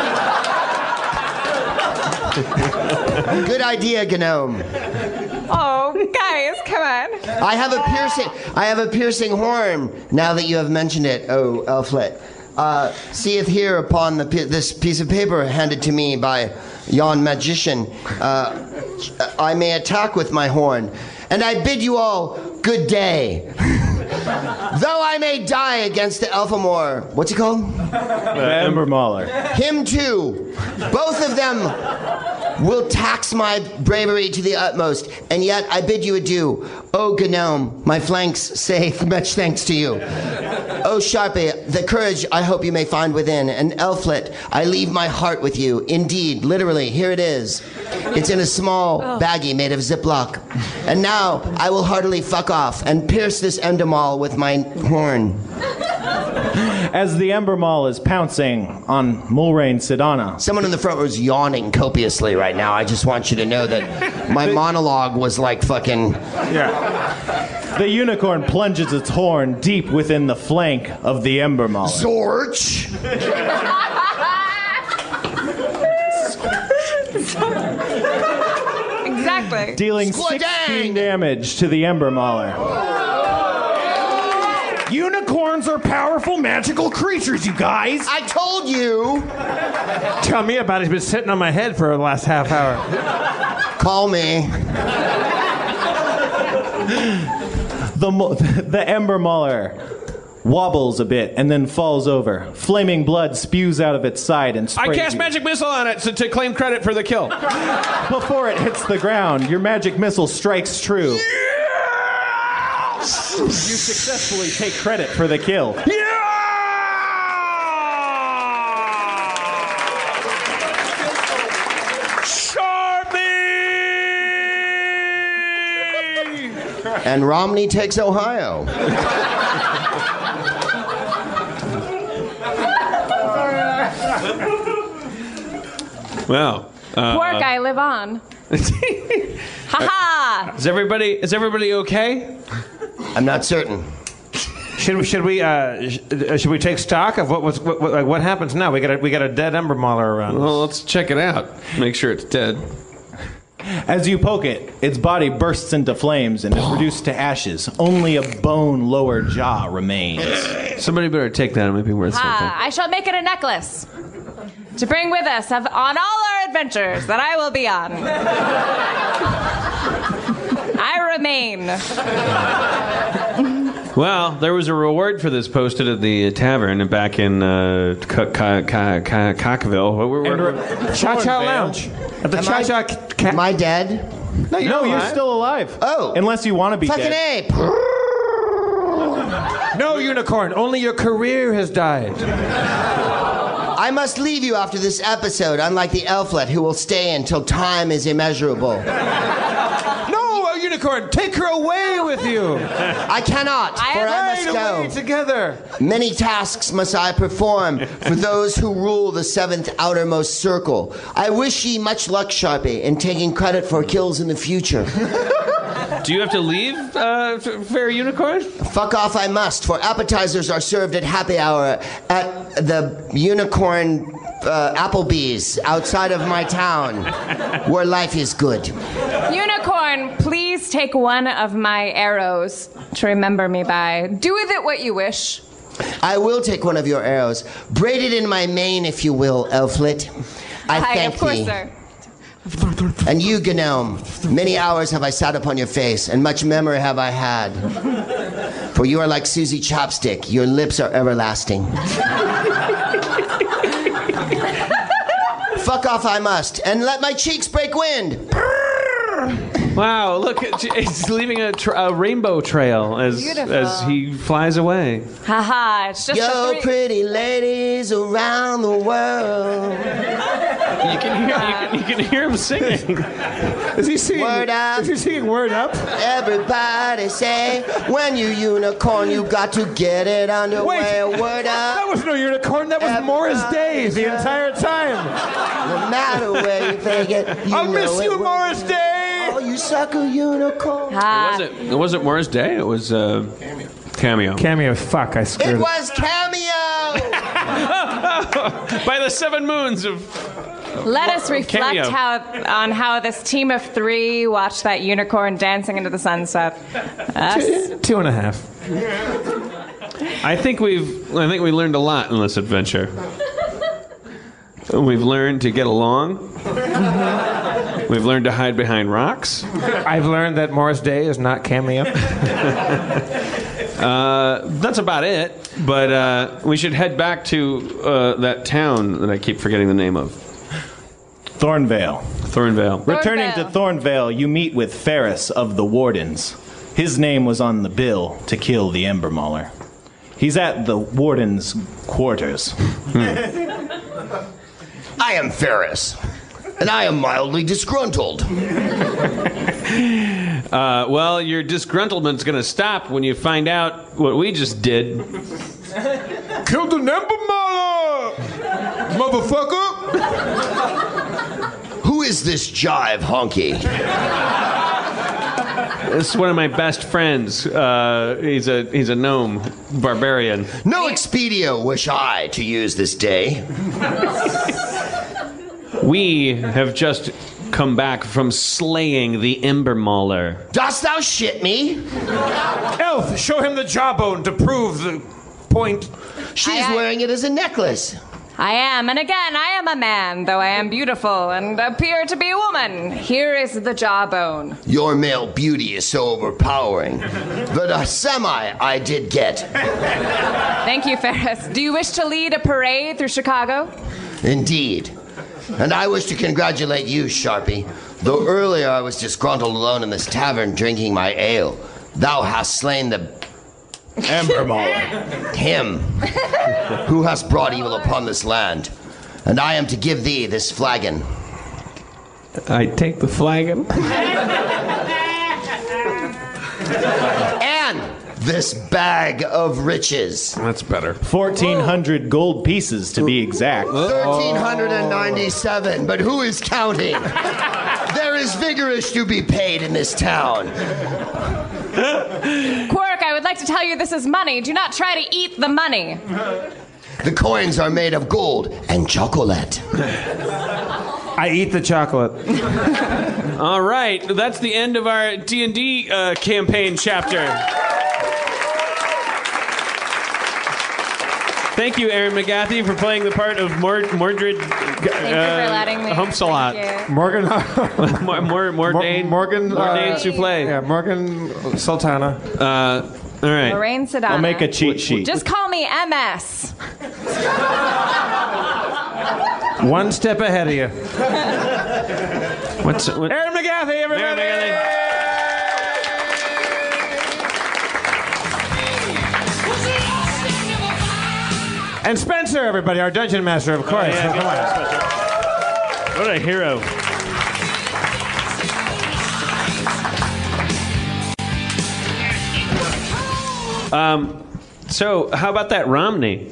[SPEAKER 4] Good idea, Gnome.
[SPEAKER 8] Oh, guys, come on.
[SPEAKER 4] I have a piercing. I have a piercing horn. Now that you have mentioned it, oh Elflet, uh, seeth here upon the pi- this piece of paper handed to me by yon magician. Uh, I may attack with my horn, and I bid you all good day. Though I may die against the Elfamore, what's he called?
[SPEAKER 5] The Ember Mauler.
[SPEAKER 4] Him too. Both of them will tax my bravery to the utmost, and yet I bid you adieu. O Gnome, my flanks say much thanks to you. O Sharpie, the courage I hope you may find within, and Elflet, I leave my heart with you. Indeed, literally, here it is. It's in a small baggie made of Ziploc. And now I will heartily fuck off and pierce this Endermaul with my horn.
[SPEAKER 5] As the Ember Maul is pouncing on Mulrain Sedana.
[SPEAKER 4] Someone in the front row is yawning copiously right now. I just want you to know that my monologue was like fucking...
[SPEAKER 5] The unicorn plunges its horn deep within the flank of the Ember Mauler.
[SPEAKER 4] Zorch!
[SPEAKER 8] Exactly.
[SPEAKER 5] Dealing
[SPEAKER 4] Squadang!
[SPEAKER 5] sixteen damage to the Ember Mauler. Unicorns are powerful magical creatures, you guys!
[SPEAKER 4] I told you!
[SPEAKER 2] Tell me about it. He's been sitting on my head for the last half hour.
[SPEAKER 4] Call me.
[SPEAKER 5] The, mo- the Ember Mauler wobbles a bit and then falls over. Flaming blood spews out of its side and sprays
[SPEAKER 3] I cast
[SPEAKER 5] you.
[SPEAKER 3] magic missile on it to, to claim credit for the kill.
[SPEAKER 5] Before it hits the ground, your magic missile strikes true. You successfully take credit for the kill.
[SPEAKER 4] And Romney takes Ohio.
[SPEAKER 3] Wow. Uh,
[SPEAKER 8] Poor guy, live on. Ha ha!
[SPEAKER 3] Is everybody is everybody okay?
[SPEAKER 4] I'm not certain.
[SPEAKER 2] Should we, should we, uh, sh- uh, should we take stock of what was, what, what, like, what happens now? We got a, we got a dead Ember Mauler around.
[SPEAKER 3] Well, let's check it out. Make sure it's dead.
[SPEAKER 5] As you poke it, its body bursts into flames and is reduced to ashes. Only a bone lower jaw remains.
[SPEAKER 3] Somebody better take that. It might be worth something.
[SPEAKER 8] Ah, I shall make it a necklace to bring with us of, on all our adventures that I will be on. I remain.
[SPEAKER 3] Well, there was a reward for this posted at the tavern back in uh, Co- Co- Co- Co- Cockville. What were- were-
[SPEAKER 2] Cha Cha Lounge. At the
[SPEAKER 4] Am
[SPEAKER 2] Cha
[SPEAKER 4] I-
[SPEAKER 2] Cha Cat.
[SPEAKER 4] Am I dead?
[SPEAKER 2] No, you're,
[SPEAKER 5] No, you're
[SPEAKER 2] alive.
[SPEAKER 5] still alive.
[SPEAKER 4] Oh.
[SPEAKER 5] Unless you want to be
[SPEAKER 4] Fucking
[SPEAKER 5] dead.
[SPEAKER 4] ape!
[SPEAKER 2] No, Unicorn. Only your career has died.
[SPEAKER 4] I must leave you after this episode, unlike the Elflet, who will stay until time is immeasurable.
[SPEAKER 2] No, uh, Unicorn. Take her away with you.
[SPEAKER 4] I cannot,
[SPEAKER 8] I
[SPEAKER 4] for I
[SPEAKER 8] am
[SPEAKER 4] must
[SPEAKER 2] Right away
[SPEAKER 4] go.
[SPEAKER 2] together.
[SPEAKER 4] Many tasks must I perform for those who rule the seventh outermost circle. I wish ye much luck, Sharpie, in taking credit for kills in the future.
[SPEAKER 3] Do you have to leave, uh, f- Fair Unicorn?
[SPEAKER 4] Fuck off I must, for appetizers are served at happy hour at the Unicorn uh, Applebee's outside of my town, where life is good.
[SPEAKER 8] Unicorn, please take one of my arrows to remember me by. Do with it what you wish.
[SPEAKER 4] I will take one of your arrows. Braid it in my mane, if you will, Elflet. I
[SPEAKER 8] Aye,
[SPEAKER 4] thank
[SPEAKER 8] of course,
[SPEAKER 4] thee.
[SPEAKER 8] sir.
[SPEAKER 4] And you, Gnome, many hours have I sat upon your face, and much memory have I had. For you are like Susie Chopstick, your lips are everlasting. Fuck off I must, and let my cheeks break wind.
[SPEAKER 3] Wow, look, he's leaving a, tra- a rainbow trail as
[SPEAKER 8] Beautiful.
[SPEAKER 3] as he flies away.
[SPEAKER 8] Haha, it's just a
[SPEAKER 4] Yo,
[SPEAKER 8] three-
[SPEAKER 4] pretty ladies around the world.
[SPEAKER 3] You can hear, you can, you can hear him singing.
[SPEAKER 2] Is he singing?
[SPEAKER 4] Word up.
[SPEAKER 2] Is he singing Word Up?
[SPEAKER 4] Everybody say, when you unicorn, you got to get it underway. Word
[SPEAKER 2] That
[SPEAKER 4] up.
[SPEAKER 2] was no unicorn. That was
[SPEAKER 4] Everybody
[SPEAKER 2] Morris Day the
[SPEAKER 4] say-
[SPEAKER 2] entire time.
[SPEAKER 4] No matter where you take it, you
[SPEAKER 2] I'll
[SPEAKER 4] know
[SPEAKER 2] miss
[SPEAKER 4] it
[SPEAKER 2] you,
[SPEAKER 4] will-
[SPEAKER 2] Morris Day.
[SPEAKER 4] Oh, you sucker unicorn.
[SPEAKER 3] It wasn't, it wasn't Morris Day. It was uh, Cameo.
[SPEAKER 2] Cameo. Fuck, I screwed
[SPEAKER 4] It
[SPEAKER 2] it.
[SPEAKER 4] was Cameo.
[SPEAKER 3] By the seven moons of.
[SPEAKER 8] Let us reflect
[SPEAKER 3] Cameo.
[SPEAKER 8] how on how this team of three watched that unicorn dancing into the sunset. Us.
[SPEAKER 2] Two and a half.
[SPEAKER 3] I think we've. I think we learned a lot in this adventure. We've learned to get along. We've learned to hide behind rocks.
[SPEAKER 2] I've learned that Morris Day is not Cameo.
[SPEAKER 3] Uh, that's about it. But uh, we should head back to uh, that town that I keep forgetting the name of.
[SPEAKER 5] Thornvale.
[SPEAKER 3] Thornvale.
[SPEAKER 5] Returning to Thornvale, you meet with Ferris of the Wardens. His name was on the bill to kill the Ember Mauler. He's at the Warden's quarters.
[SPEAKER 4] I am Ferris, and I am mildly disgruntled.
[SPEAKER 3] Uh, well, your disgruntlement's going to stop when you find out what we just did.
[SPEAKER 2] Killed an Ember Mauler, motherfucker.
[SPEAKER 4] Who is this jive honky?
[SPEAKER 3] This is one of my best friends. Uh, he's a he's a gnome barbarian.
[SPEAKER 4] No Expedia wish I to use this day.
[SPEAKER 3] We have just come back from slaying the Ember Mauler.
[SPEAKER 4] Dost thou shit me?
[SPEAKER 2] Elf, show him the jawbone to prove the point.
[SPEAKER 4] She's
[SPEAKER 8] Aye, aye.
[SPEAKER 4] wearing it as a necklace.
[SPEAKER 8] I am, and again, I am a man, though I am beautiful and appear to be a woman. Here is the jawbone.
[SPEAKER 4] Your male beauty is so overpowering. But a semi I did get.
[SPEAKER 8] Thank you, Ferris. Do you wish to lead a parade through Chicago?
[SPEAKER 4] Indeed. And I wish to congratulate you, Sharpie. Though earlier I was disgruntled alone in this tavern drinking my ale, thou hast slain the
[SPEAKER 5] Ember Mauler.
[SPEAKER 4] him who hast brought evil upon this land. And I am to give thee this flagon.
[SPEAKER 3] I take the flagon.
[SPEAKER 4] And this bag of riches.
[SPEAKER 3] That's better.
[SPEAKER 5] fourteen hundred gold pieces, to be exact.
[SPEAKER 4] thirteen ninety-seven, but who is counting? There is vigorous to be paid in this town.
[SPEAKER 8] Quark, I would like to tell you this is money. Do not try to eat the money.
[SPEAKER 4] The coins are made of gold and chocolate.
[SPEAKER 2] I eat the chocolate.
[SPEAKER 3] All right, that's the end of our D and D uh, campaign chapter. Thank you, Aaron McGathy, for playing the part of Mord- Mordred. Uh,
[SPEAKER 8] Thank you for letting me.
[SPEAKER 3] Humpsalot.
[SPEAKER 8] Thank you.
[SPEAKER 2] Morgan.
[SPEAKER 3] Mor- Mor- Mordain.
[SPEAKER 2] Morgan.
[SPEAKER 3] Mordain
[SPEAKER 2] uh,
[SPEAKER 3] Souffle.
[SPEAKER 2] Yeah, Morgan Sultana.
[SPEAKER 3] Uh, all right.
[SPEAKER 8] Lorraine Sedana.
[SPEAKER 5] I'll make a cheat sheet.
[SPEAKER 8] Just call me M S.
[SPEAKER 2] One step ahead of you.
[SPEAKER 3] What's what?
[SPEAKER 2] Aaron McGathy, everybody.
[SPEAKER 3] Aaron McGathy.
[SPEAKER 2] And Spencer, everybody, our dungeon master, of course.
[SPEAKER 3] yeah,
[SPEAKER 2] Come on.
[SPEAKER 3] What a hero. Um, so how about that Romney?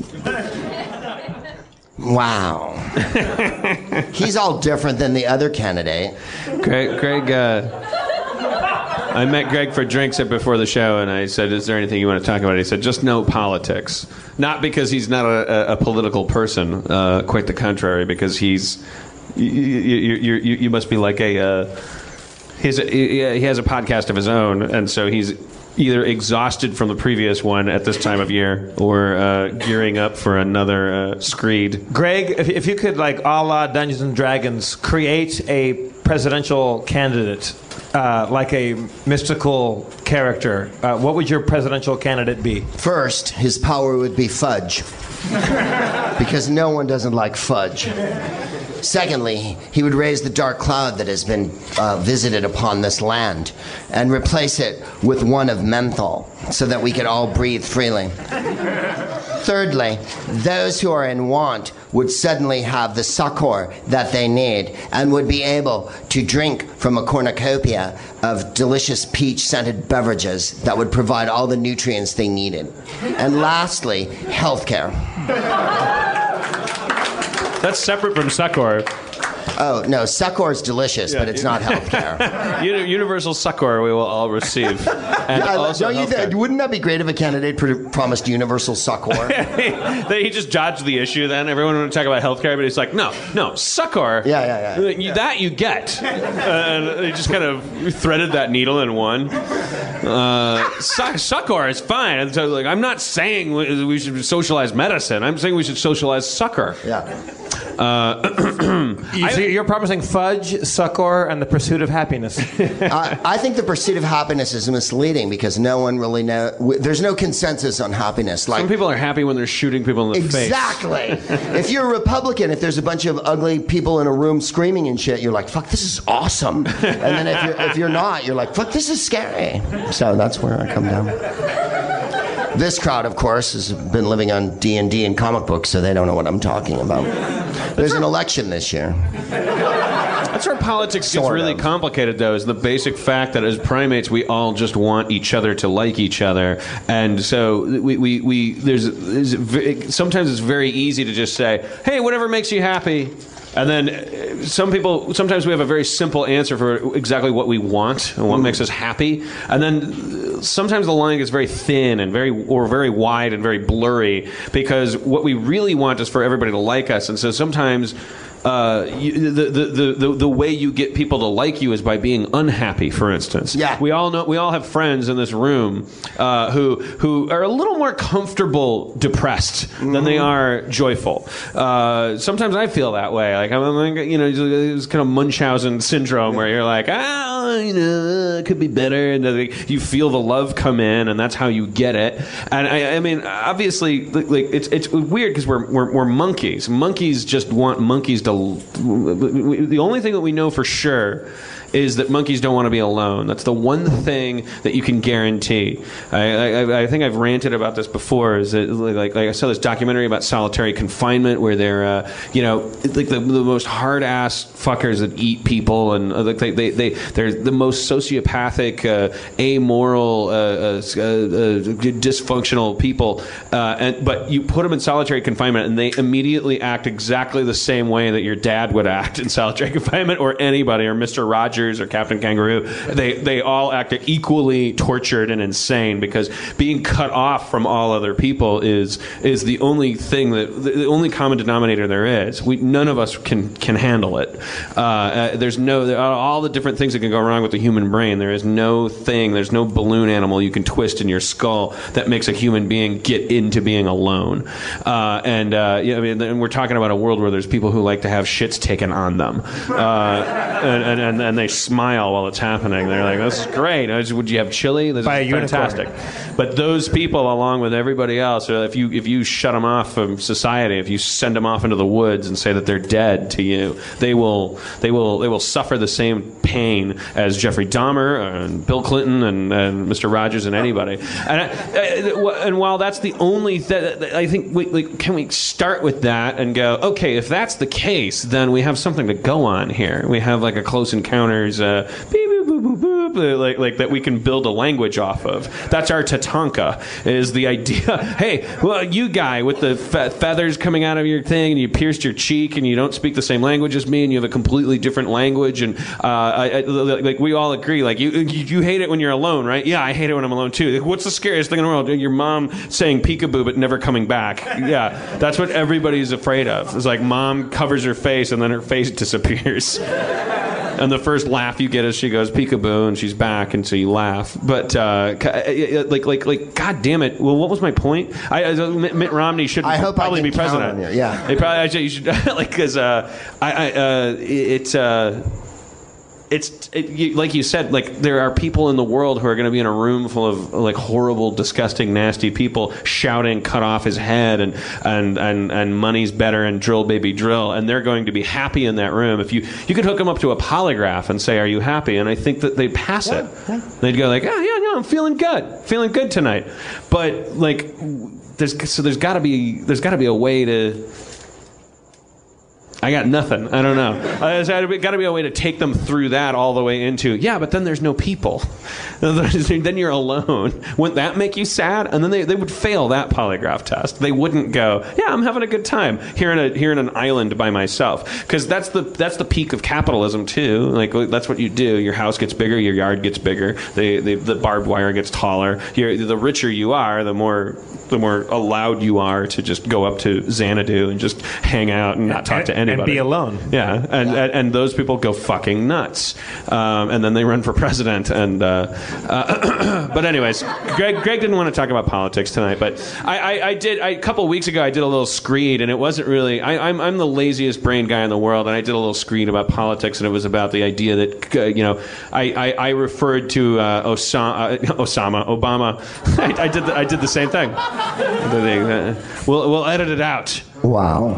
[SPEAKER 4] Wow. He's all different than the other candidate.
[SPEAKER 3] Greg, Greg uh, I met Greg for drinks before the show, and I said, is there anything you want to talk about? He said, just no politics. Not because he's not a, a, a political person, uh, quite the contrary, because he's, you, you, you, you, you must be like a, uh, he's a, he has a podcast of his own, and so he's either exhausted from the previous one at this time of year or uh, gearing up for another uh, screed.
[SPEAKER 2] Greg, if, if you could, like a la Dungeons and Dragons, create a presidential candidate, uh, like a mystical character, uh, what would your presidential candidate be?
[SPEAKER 4] First, his power would be fudge. Because no one doesn't like fudge. Secondly, he would raise the dark cloud that has been uh, visited upon this land and replace it with one of menthol so that we could all breathe freely. Thirdly, those who are in want would suddenly have the succor that they need and would be able to drink from a cornucopia of delicious peach-scented beverages that would provide all the nutrients they needed. And lastly, healthcare.
[SPEAKER 3] That's separate from succor.
[SPEAKER 4] Oh, no, succor is delicious,
[SPEAKER 3] Yeah,
[SPEAKER 4] but it's
[SPEAKER 3] yeah.
[SPEAKER 4] not healthcare.
[SPEAKER 3] Uni- Universal succor we will all receive. And
[SPEAKER 4] Yeah,
[SPEAKER 3] also
[SPEAKER 4] don't you
[SPEAKER 3] healthcare.
[SPEAKER 4] think, wouldn't that be great if a candidate pr- promised universal succor?
[SPEAKER 3] He just dodged the issue then. Everyone would talk about healthcare, but he's like, no, no, succor.
[SPEAKER 4] Yeah, yeah, yeah.
[SPEAKER 3] You- That you get. Uh, and he just kind of threaded that needle in one. Uh, su- succor is fine. And so, like, I'm not saying we we should socialize medicine. I'm saying we should socialize succor.
[SPEAKER 4] Yeah.
[SPEAKER 2] You, so you're promising fudge, succor, and the pursuit of happiness.
[SPEAKER 4] I, I think the pursuit of happiness is misleading because no one really knows. W- there's no consensus on happiness. Like
[SPEAKER 3] Some people are happy when they're shooting people in the face.
[SPEAKER 4] exactly. If you're a Republican, if there's a bunch of ugly people in a room screaming and shit, you're like, "Fuck, this is awesome." And then if you're if you're not, you're like, "Fuck, this is scary." So that's where I come down. This crowd, of course, has been living on D and D and comic books, so they don't know what I'm talking about. There's an election this year.
[SPEAKER 3] That's where politics gets
[SPEAKER 4] Sort
[SPEAKER 3] really
[SPEAKER 4] of.
[SPEAKER 3] complicated, though, is the basic fact that as primates, we all just want each other to like each other. And so we, we, we there's, there's ve- sometimes it's very easy to just say, hey, whatever makes you happy. And then uh, some people, sometimes we have a very simple answer for exactly what we want and what makes us happy. And then uh, sometimes the line gets very thin and very, or very wide and very blurry because what we really want is for everybody to like us. And so sometimes uh, you, the, the, the, the, the way you get people to like you is by being unhappy, for instance.
[SPEAKER 4] Yeah.
[SPEAKER 3] We all know, we all have friends in this room uh, who, who are a little more comfortable depressed than they are joyful. Uh, sometimes I feel that way. Like, I'm like, you know, it's kind of Munchausen syndrome where you're like, ah, you know, it could be better. And then you feel the love come in, and that's how you get it. And I, I mean, obviously, like, like, it's it's weird because we're, we're we're monkeys. Monkeys just want monkeys to. The only thing that we know for sure is that monkeys don't want to be alone. That's the one thing that you can guarantee. I, I, I think I've ranted about this before. Is that like, like I saw this documentary about solitary confinement where they're, uh, you know, like the, the most hard ass fuckers that eat people, and uh, like they, they they they're the most sociopathic, uh, amoral, uh, uh, uh, dysfunctional people. Uh, and but you put them in solitary confinement, and they immediately act exactly the same way that your dad would act in solitary confinement, or anybody, or Mister Rogers. Or Captain Kangaroo, they they all act equally tortured and insane because being cut off from all other people is is the only thing that the only common denominator there is. We none of us can can handle it. Uh, uh, there's no there are all the different things that can go wrong with the human brain. There is no thing. There's no balloon animal you can twist in your skull that makes a human being get into being alone. Uh, and uh, yeah, I mean, and we're talking about a world where there's people who like to have shits taken on them, uh, and, and and they smile while it's happening. They're like, "This is great. Would you have chili? This
[SPEAKER 2] By
[SPEAKER 3] is
[SPEAKER 2] a
[SPEAKER 3] fantastic." But those people, along with everybody else, or if you if you shut them off from society, if you send them off into the woods and say that they're dead to you, they will they will they will suffer the same pain as Jeffrey Dahmer and Bill Clinton and, and Mister Rogers and anybody. And I, and while that's the only th- I think we, like, can we start with that and go, okay, if that's the case, then we have something to go on here. We have like a Close Encounters. Uh, beep, boop, boop, boop, boop, like, like that we can build a language off of. That's our Tatanka, is the idea. Hey, well, you guy with the fe- feathers coming out of your thing, and you pierced your cheek, and you don't speak the same language as me, and you have a completely different language, and uh, I, I, like we all agree, like you, you, you hate it when you're alone, right? Yeah, I hate it when I'm alone too. Like, what's the scariest thing in the world? Your mom saying peekaboo but never coming back. Yeah, that's what everybody's afraid of. It's like mom covers her face, and then her face disappears. And the first laugh you get is she goes peekaboo, and she's back, and so you laugh. But uh, like, like, like, God damn it! Well, what was my point? I, I Mitt Romney should
[SPEAKER 4] I hope
[SPEAKER 3] probably
[SPEAKER 4] I
[SPEAKER 3] be
[SPEAKER 4] can count
[SPEAKER 3] president.
[SPEAKER 4] on you, yeah.
[SPEAKER 3] They probably actually you should like because uh, I, I uh, it uh, it's it, you, like you said, like there are people in the world who are going to be in a room full of like horrible, disgusting, nasty people shouting, "Cut off his head," and and and and money's better, and drill, baby, drill, and they're going to be happy in that room. If you you could hook them up to a polygraph and say, "Are you happy?" and I think that they'd pass it. Yeah. They'd go like, "Yeah, yeah, yeah, I'm feeling good, feeling good tonight." But like, there's so there's got to be there's got to be a way to. I got nothing. I don't know. Uh, there's got to be a way to take them through that all the way into, yeah, but then there's no people. Then you're alone. Wouldn't that make you sad? And then they, they would fail that polygraph test. They wouldn't go, yeah, I'm having a good time here in a here in an island by myself. Because that's the that's the peak of capitalism too. Like that's what you do. Your house gets bigger, your yard gets bigger, the the, the barbed wire gets taller. You're, the richer you are, the more the more allowed you are to just go up to Xanadu and just hang out and not talk
[SPEAKER 2] and,
[SPEAKER 3] to anybody.
[SPEAKER 2] And be alone.
[SPEAKER 3] Yeah, and, yeah. and and those people go fucking nuts. Um, and then they run for president. And uh, uh, But anyways, Greg Greg didn't want to talk about politics tonight, but I, I, I did, I, a couple weeks ago I did a little screed, and it wasn't really, I, I'm, I'm the laziest brain guy in the world, and I did a little screed about politics, and it was about the idea that, uh, you know, I, I, I referred to uh, Osama, uh, Osama, Obama. I, I, did the, I did the same thing. We'll, we'll edit it out.
[SPEAKER 4] Wow.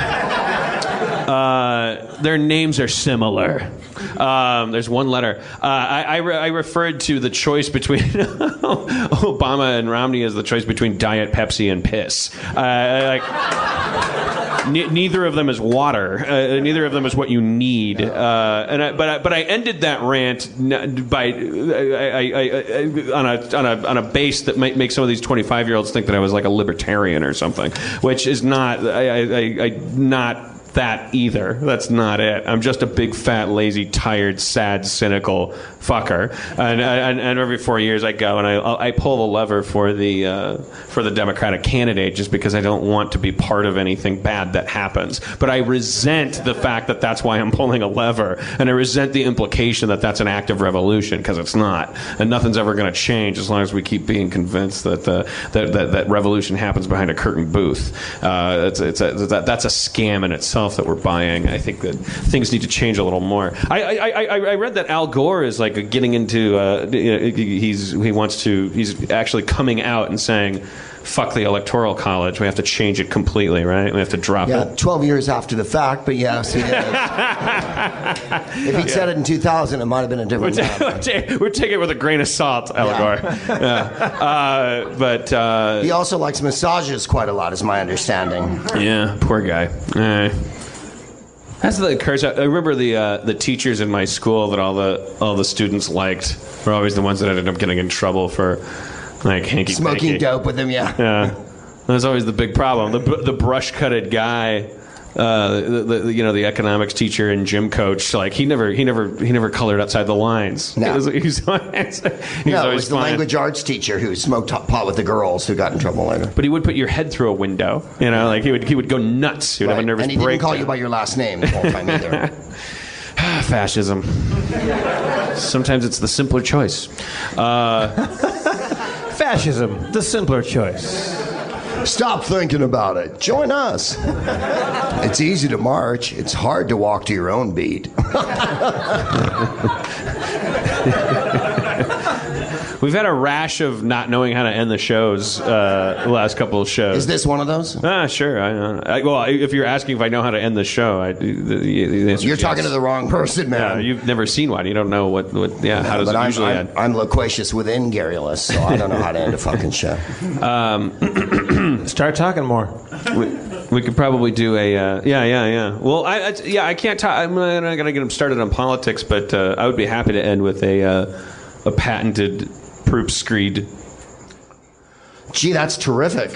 [SPEAKER 3] Uh, their names are similar. Um, there's one letter. Uh, I, I, re- I referred to the choice between Obama and Romney as the choice between Diet Pepsi and piss. Uh, like, ne- neither of them is water. Uh, neither of them is what you need. Uh, and I, but I, but I ended that rant by I, I, I, on a on a on a base that might make some of these twenty-five year olds think that I was like a libertarian or something, which is not. I, I, I, I not. That either. That's not it. I'm just a big, fat, lazy, tired, sad, cynical fucker. And and, and every four years I go and I I pull the lever for the uh, for the Democratic candidate just because I don't want to be part of anything bad that happens. But I resent the fact that that's why I'm pulling a lever, and I resent the implication that that's an act of revolution, because it's not. And nothing's ever going to change as long as we keep being convinced that the that that, that revolution happens behind a curtain booth. Uh, it's it's a, that, that's a scam in itself that we're buying. I think that things need to change a little more. I I, I, I read that Al Gore is like getting into uh, he's he wants to he's actually coming out and saying, fuck the Electoral College. We have to change it completely, right? We have to drop
[SPEAKER 4] yeah,
[SPEAKER 3] it.
[SPEAKER 4] Yeah, twelve years after the fact, but yes, he is. If he'd yeah. said it in two thousand, it might have been a different
[SPEAKER 3] we'll ta- we'll, ta- we'll take it with a grain of salt, Al
[SPEAKER 4] yeah.
[SPEAKER 3] Gore. Yeah. Uh, but uh,
[SPEAKER 4] he also likes massages quite a lot, is my understanding.
[SPEAKER 3] Yeah, poor guy. Uh, That's the curse. I remember the uh, the teachers in my school that all the all the students liked were always the ones that ended up getting in trouble for like hanky
[SPEAKER 4] smoking dope with them. Yeah,
[SPEAKER 3] yeah. That was always the big problem. The the brush cutted guy, uh, the, the you know the economics teacher and gym coach. Like he never he never he never colored outside the lines.
[SPEAKER 4] No,
[SPEAKER 3] he was, he was, he was
[SPEAKER 4] no, it was the fine. language arts teacher who smoked pot with the girls who got in trouble later.
[SPEAKER 3] But he would put your head through a window. You know, like he would he would go nuts. He would
[SPEAKER 4] right.
[SPEAKER 3] have a nervous
[SPEAKER 4] breakdown. And he
[SPEAKER 3] breakdown.
[SPEAKER 4] didn't call you by your last name the whole time either.
[SPEAKER 3] Fascism. Sometimes it's the simpler choice. Uh,
[SPEAKER 2] Fascism, the simpler choice.
[SPEAKER 4] Stop thinking about it. Join us. It's easy to march. It's hard to walk to your own beat.
[SPEAKER 3] We've had a rash of not knowing how to end the shows uh, the last couple of shows.
[SPEAKER 4] Is this one of those?
[SPEAKER 3] Ah, sure. I, I, well, if you're asking if I know how to end the show, I, the, the answer
[SPEAKER 4] you're
[SPEAKER 3] is
[SPEAKER 4] talking
[SPEAKER 3] yes.
[SPEAKER 4] to the wrong person, man.
[SPEAKER 3] Yeah, you've never seen one. You don't know what. what yeah, how does
[SPEAKER 4] but
[SPEAKER 3] it
[SPEAKER 4] I'm,
[SPEAKER 3] usually
[SPEAKER 4] I'm,
[SPEAKER 3] end?
[SPEAKER 4] I'm loquacious within garrulous, so I don't know how to end a fucking show.
[SPEAKER 2] Um, Start talking more.
[SPEAKER 3] We, we could probably do a uh, yeah yeah yeah. Well, I, I yeah I can't talk. I'm not gonna get them started on politics, but uh, I would be happy to end with a uh, a patented Proop screed.
[SPEAKER 4] Gee, that's terrific.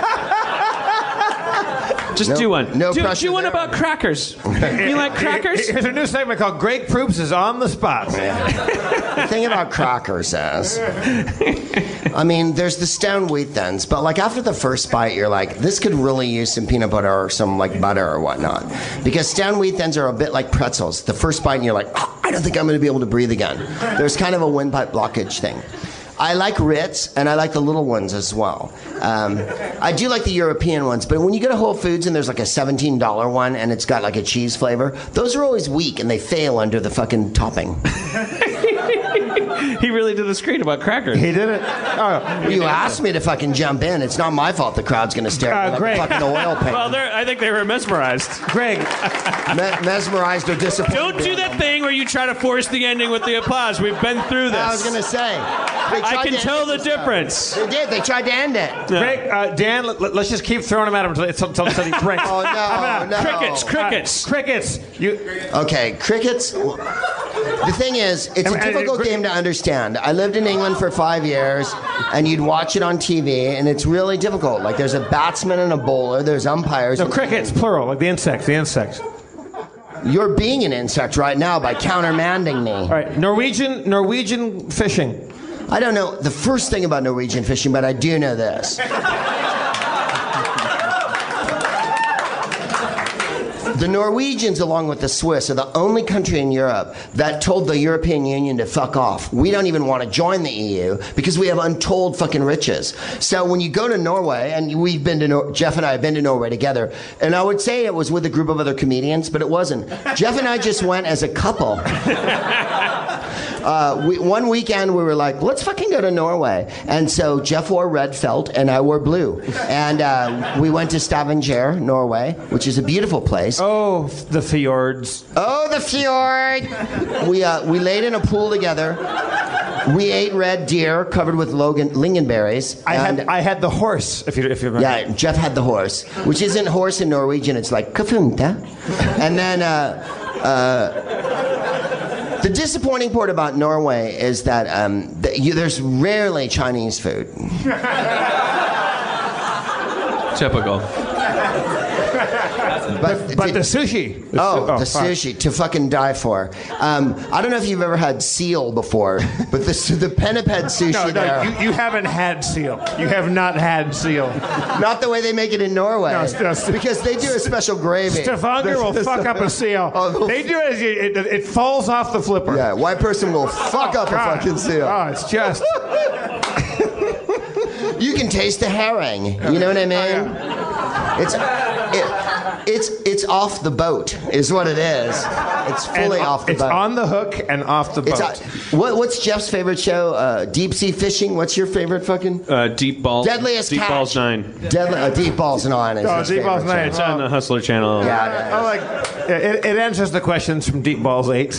[SPEAKER 3] Just
[SPEAKER 4] no,
[SPEAKER 3] do one.
[SPEAKER 4] No
[SPEAKER 3] do,
[SPEAKER 4] pressure
[SPEAKER 3] do one
[SPEAKER 4] there.
[SPEAKER 3] about crackers. You like crackers?
[SPEAKER 2] Here's a new segment called Greg Proops is on the spot.
[SPEAKER 4] Yeah. The thing about crackers is, I mean, there's the stone wheat thins, but like after the first bite, you're like, this could really use some peanut butter or some like butter or whatnot. Because stone wheat thins are a bit like pretzels. The first bite, and you're like, oh, I don't think I'm going to be able to breathe again. There's kind of a windpipe blockage thing. I like Ritz, and I like the little ones as well. Um, I do like the European ones, but when you go to Whole Foods and there's like a seventeen dollar one and it's got like a cheese flavor, those are always weak and they fail under the fucking topping.
[SPEAKER 3] He really did a screen about crackers.
[SPEAKER 2] He did it. Oh,
[SPEAKER 4] You asked me to fucking jump in. It's not my fault the crowd's going to stare at me
[SPEAKER 2] Uh,
[SPEAKER 4] like
[SPEAKER 2] Greg.
[SPEAKER 4] a fucking oil painting.
[SPEAKER 3] Well, they're- I think they were mesmerized.
[SPEAKER 2] Greg,
[SPEAKER 4] Me- mesmerized or disappointed.
[SPEAKER 3] Don't do that thing where you try to force the ending with the applause. We've been through this.
[SPEAKER 4] I was going to say. they
[SPEAKER 3] I
[SPEAKER 4] tried
[SPEAKER 3] can
[SPEAKER 4] to
[SPEAKER 3] tell
[SPEAKER 4] end
[SPEAKER 3] the
[SPEAKER 4] it this time.
[SPEAKER 3] difference.
[SPEAKER 4] They did. They tried to end it.
[SPEAKER 2] Greg, uh, Dan, let, let's just keep throwing them at him until, until, until he breaks.
[SPEAKER 4] Oh, no, no.
[SPEAKER 3] Crickets, crickets.
[SPEAKER 2] Uh, crickets. You.
[SPEAKER 4] Okay, crickets. The thing is, it's a
[SPEAKER 2] And- and-
[SPEAKER 4] difficult
[SPEAKER 2] cri-
[SPEAKER 4] game to understand. I lived in England for five years, and you'd watch it on T V, and it's really difficult. Like, there's a batsman and a bowler, there's umpires.
[SPEAKER 2] No,
[SPEAKER 4] and-
[SPEAKER 2] crickets, plural, like the insects, the insects.
[SPEAKER 4] You're being an insect right now by countermanding me.
[SPEAKER 2] All right, Norwegian, Norwegian fishing.
[SPEAKER 4] I don't know the first thing about Norwegian fishing, but I do know this. The Norwegians, along with the Swiss, are the only country in Europe that told the European Union to fuck off. We don't even want to join the E U because we have untold fucking riches. So when you go to Norway, and we've been to Nor- Jeff and I have been to Norway together, and I would say it was with a group of other comedians, but it wasn't. Jeff and I just went as a couple. Uh, we, one weekend we were like, let's fucking go to Norway. And so Jeff wore red felt and I wore blue. And uh, we went to Stavanger, Norway, which is a beautiful place.
[SPEAKER 2] Oh, the fjords.
[SPEAKER 4] Oh, the fjord! We, uh, we laid in a pool together. We ate red deer covered with Logan, lingonberries.
[SPEAKER 2] I
[SPEAKER 4] and-
[SPEAKER 2] had I had the horse. If you if you remember.
[SPEAKER 4] Yeah, Jeff had the horse, which isn't horse in Norwegian. It's like kafunta. And then uh, uh, the disappointing part about Norway is that um, th- you, there's rarely Chinese food.
[SPEAKER 3] Typical.
[SPEAKER 4] But,
[SPEAKER 2] But the sushi. The
[SPEAKER 4] Oh,
[SPEAKER 2] su-
[SPEAKER 4] the
[SPEAKER 2] fuck.
[SPEAKER 4] sushi to fucking die for. Um, I don't know if you've ever had seal before, but the the Peniped sushi
[SPEAKER 2] No,
[SPEAKER 4] there,
[SPEAKER 2] no, you, you haven't had seal. You have not had seal.
[SPEAKER 4] not the way they make it in Norway,
[SPEAKER 2] No, no,
[SPEAKER 4] because they do a special gravy.
[SPEAKER 2] Stavanger will fuck up a seal.
[SPEAKER 4] Oh,
[SPEAKER 2] They do it, it, it, it falls off the flipper.
[SPEAKER 4] Yeah, white person will fuck up
[SPEAKER 2] God.
[SPEAKER 4] a fucking seal.
[SPEAKER 2] Oh, it's just.
[SPEAKER 4] You can taste the herring. You know what I mean? It's it, it's it's off the boat, is what it is. It's fully
[SPEAKER 2] and
[SPEAKER 4] off the
[SPEAKER 2] it's
[SPEAKER 4] boat.
[SPEAKER 2] on the hook and off the boat.
[SPEAKER 4] It's on- what, what's Jeff's favorite show? Uh, deep sea fishing. What's your favorite fucking?
[SPEAKER 3] Uh, deep balls.
[SPEAKER 4] Deadliest
[SPEAKER 3] Deep
[SPEAKER 4] catch.
[SPEAKER 3] balls nine.
[SPEAKER 4] Deadly, uh, Deep Balls Nine is
[SPEAKER 2] Oh,
[SPEAKER 4] his
[SPEAKER 2] Deep
[SPEAKER 4] favorite
[SPEAKER 2] Balls Nine.
[SPEAKER 4] show.
[SPEAKER 3] It's on the Hustler channel.
[SPEAKER 4] Yeah, it is.
[SPEAKER 2] I like it, it answers the questions from Deep Balls eight.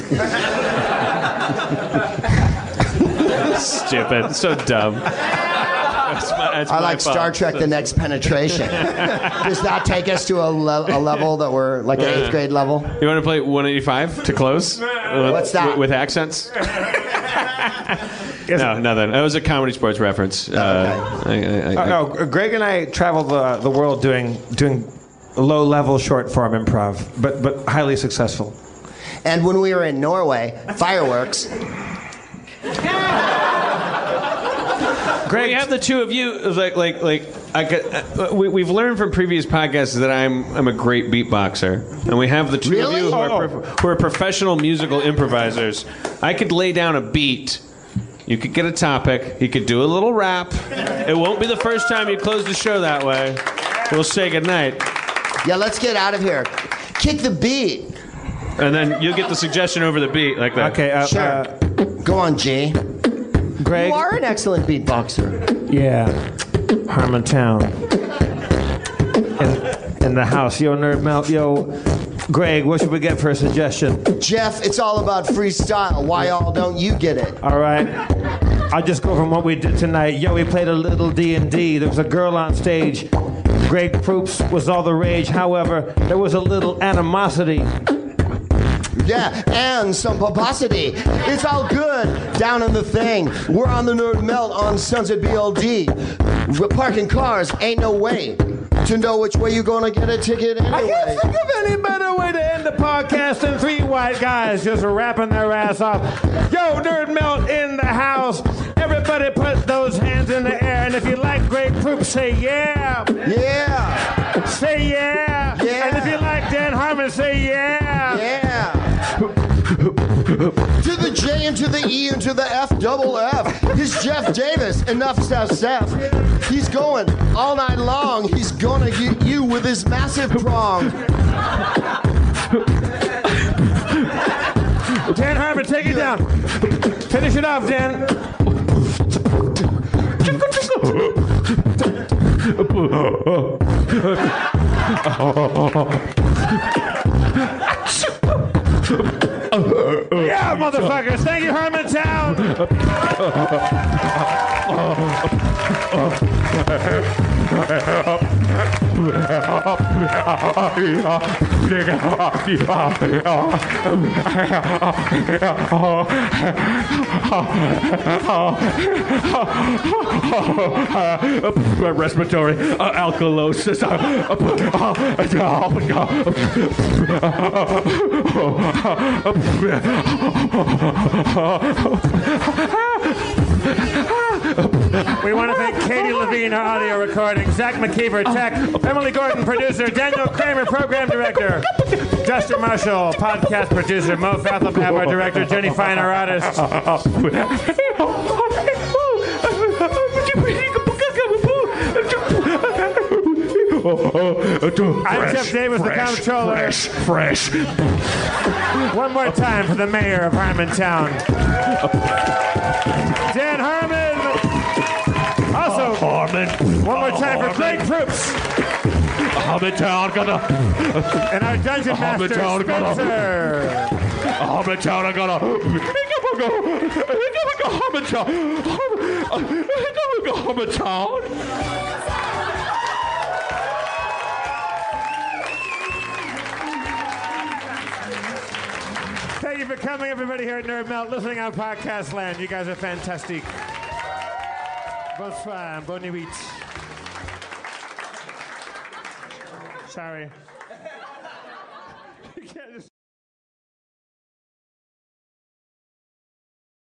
[SPEAKER 3] Stupid. So dumb. That's my, that's
[SPEAKER 4] I
[SPEAKER 3] my
[SPEAKER 4] like
[SPEAKER 3] fault.
[SPEAKER 4] Star Trek: The Next Penetration. Does that take us to a, le- a level that we're like an eighth grade level?
[SPEAKER 3] You want to play one eighty-five to close?
[SPEAKER 4] What's that?
[SPEAKER 3] With, with accents? No, nothing. That was a comedy sports reference. Uh, I, I, I,
[SPEAKER 2] Uh, no, Greg and I traveled the, the world doing doing low level short form improv, but but highly successful.
[SPEAKER 4] And when we were in Norway, fireworks.
[SPEAKER 3] Greg, we have the two of you. Like, like, like. I could, uh, we, we've learned from previous podcasts that I'm I'm a great beatboxer, and we have the two
[SPEAKER 4] Really?
[SPEAKER 3] of you who are,
[SPEAKER 2] Oh.
[SPEAKER 3] prof- who are professional musical improvisers. I could lay down a beat. You could get a topic. You could do a little rap. It won't be the first time you close the show that way. We'll say goodnight.
[SPEAKER 4] Yeah, let's get out of here. Kick the beat.
[SPEAKER 3] And then you'll get the suggestion over the beat like that.
[SPEAKER 2] Okay, uh,
[SPEAKER 4] Sure.
[SPEAKER 2] uh,
[SPEAKER 4] Go on, G.
[SPEAKER 2] Greg.
[SPEAKER 4] You are an excellent beatboxer.
[SPEAKER 2] Yeah, Harmontown. In, in the house, yo, nerd melt, yo, Greg. What should we get for a suggestion?
[SPEAKER 4] Jeff, it's all about freestyle. Why all don't you get it?
[SPEAKER 2] All right. I'll just go from what we did tonight. Yo, we played a little D and D. There was a girl on stage. Greg Proops was all the rage. However, there was a little animosity.
[SPEAKER 4] Yeah, and some publicity. It's all good down in the thing. We're on the Nerd Melt on Sunset B L D. We're parking cars, ain't no way to know which way you're gonna get a ticket
[SPEAKER 2] I
[SPEAKER 4] anyway.
[SPEAKER 2] can't think of any better way to end the podcast than three white guys just rapping their ass off. Yo, Nerd Melt in the house. Everybody put those hands in the air. And if you like Greg Proops, say yeah.
[SPEAKER 4] Yeah,
[SPEAKER 2] Say yeah.
[SPEAKER 4] Yeah.
[SPEAKER 2] And if you like Dan Harmon, say yeah.
[SPEAKER 4] yeah. To the J and to the E and to the F double F. He's Jeff Davis. Enough, Steph, Steph. He's going all night long. He's gonna get you with his massive prong.
[SPEAKER 2] Dan Harmon, take it down. Finish it off, Dan. Yeah, motherfuckers. Thank you, Harmontown.
[SPEAKER 3] Respiratory uh, alkalosis.
[SPEAKER 2] We want to thank Katie Levine, our audio recording, Zach McKeever, tech, Emily Gordon, producer, Daniel Kramer, program director, Justin Marshall, podcast producer, Mo Fathelbab, our director, Jenny Fine, our artist. I'm Jeff Davis, the comptroller.
[SPEAKER 3] Fresh, fresh.
[SPEAKER 2] One more time for the mayor of Harmontown, Dan Harmon. Also,
[SPEAKER 3] Harmon.
[SPEAKER 2] one more time for Greg Proops.
[SPEAKER 3] Harmontown gonna.
[SPEAKER 2] And our dungeon master,
[SPEAKER 3] Harmontown gonna.
[SPEAKER 2] Spencer.
[SPEAKER 3] Harmontown are gonna. Harmontown. Harmontown.
[SPEAKER 2] Thank you for coming, everybody here at Nerd Melt, listening on Podcast Land. You guys are fantastic. Bonsoir, bonne nuit. Sorry. You can't just...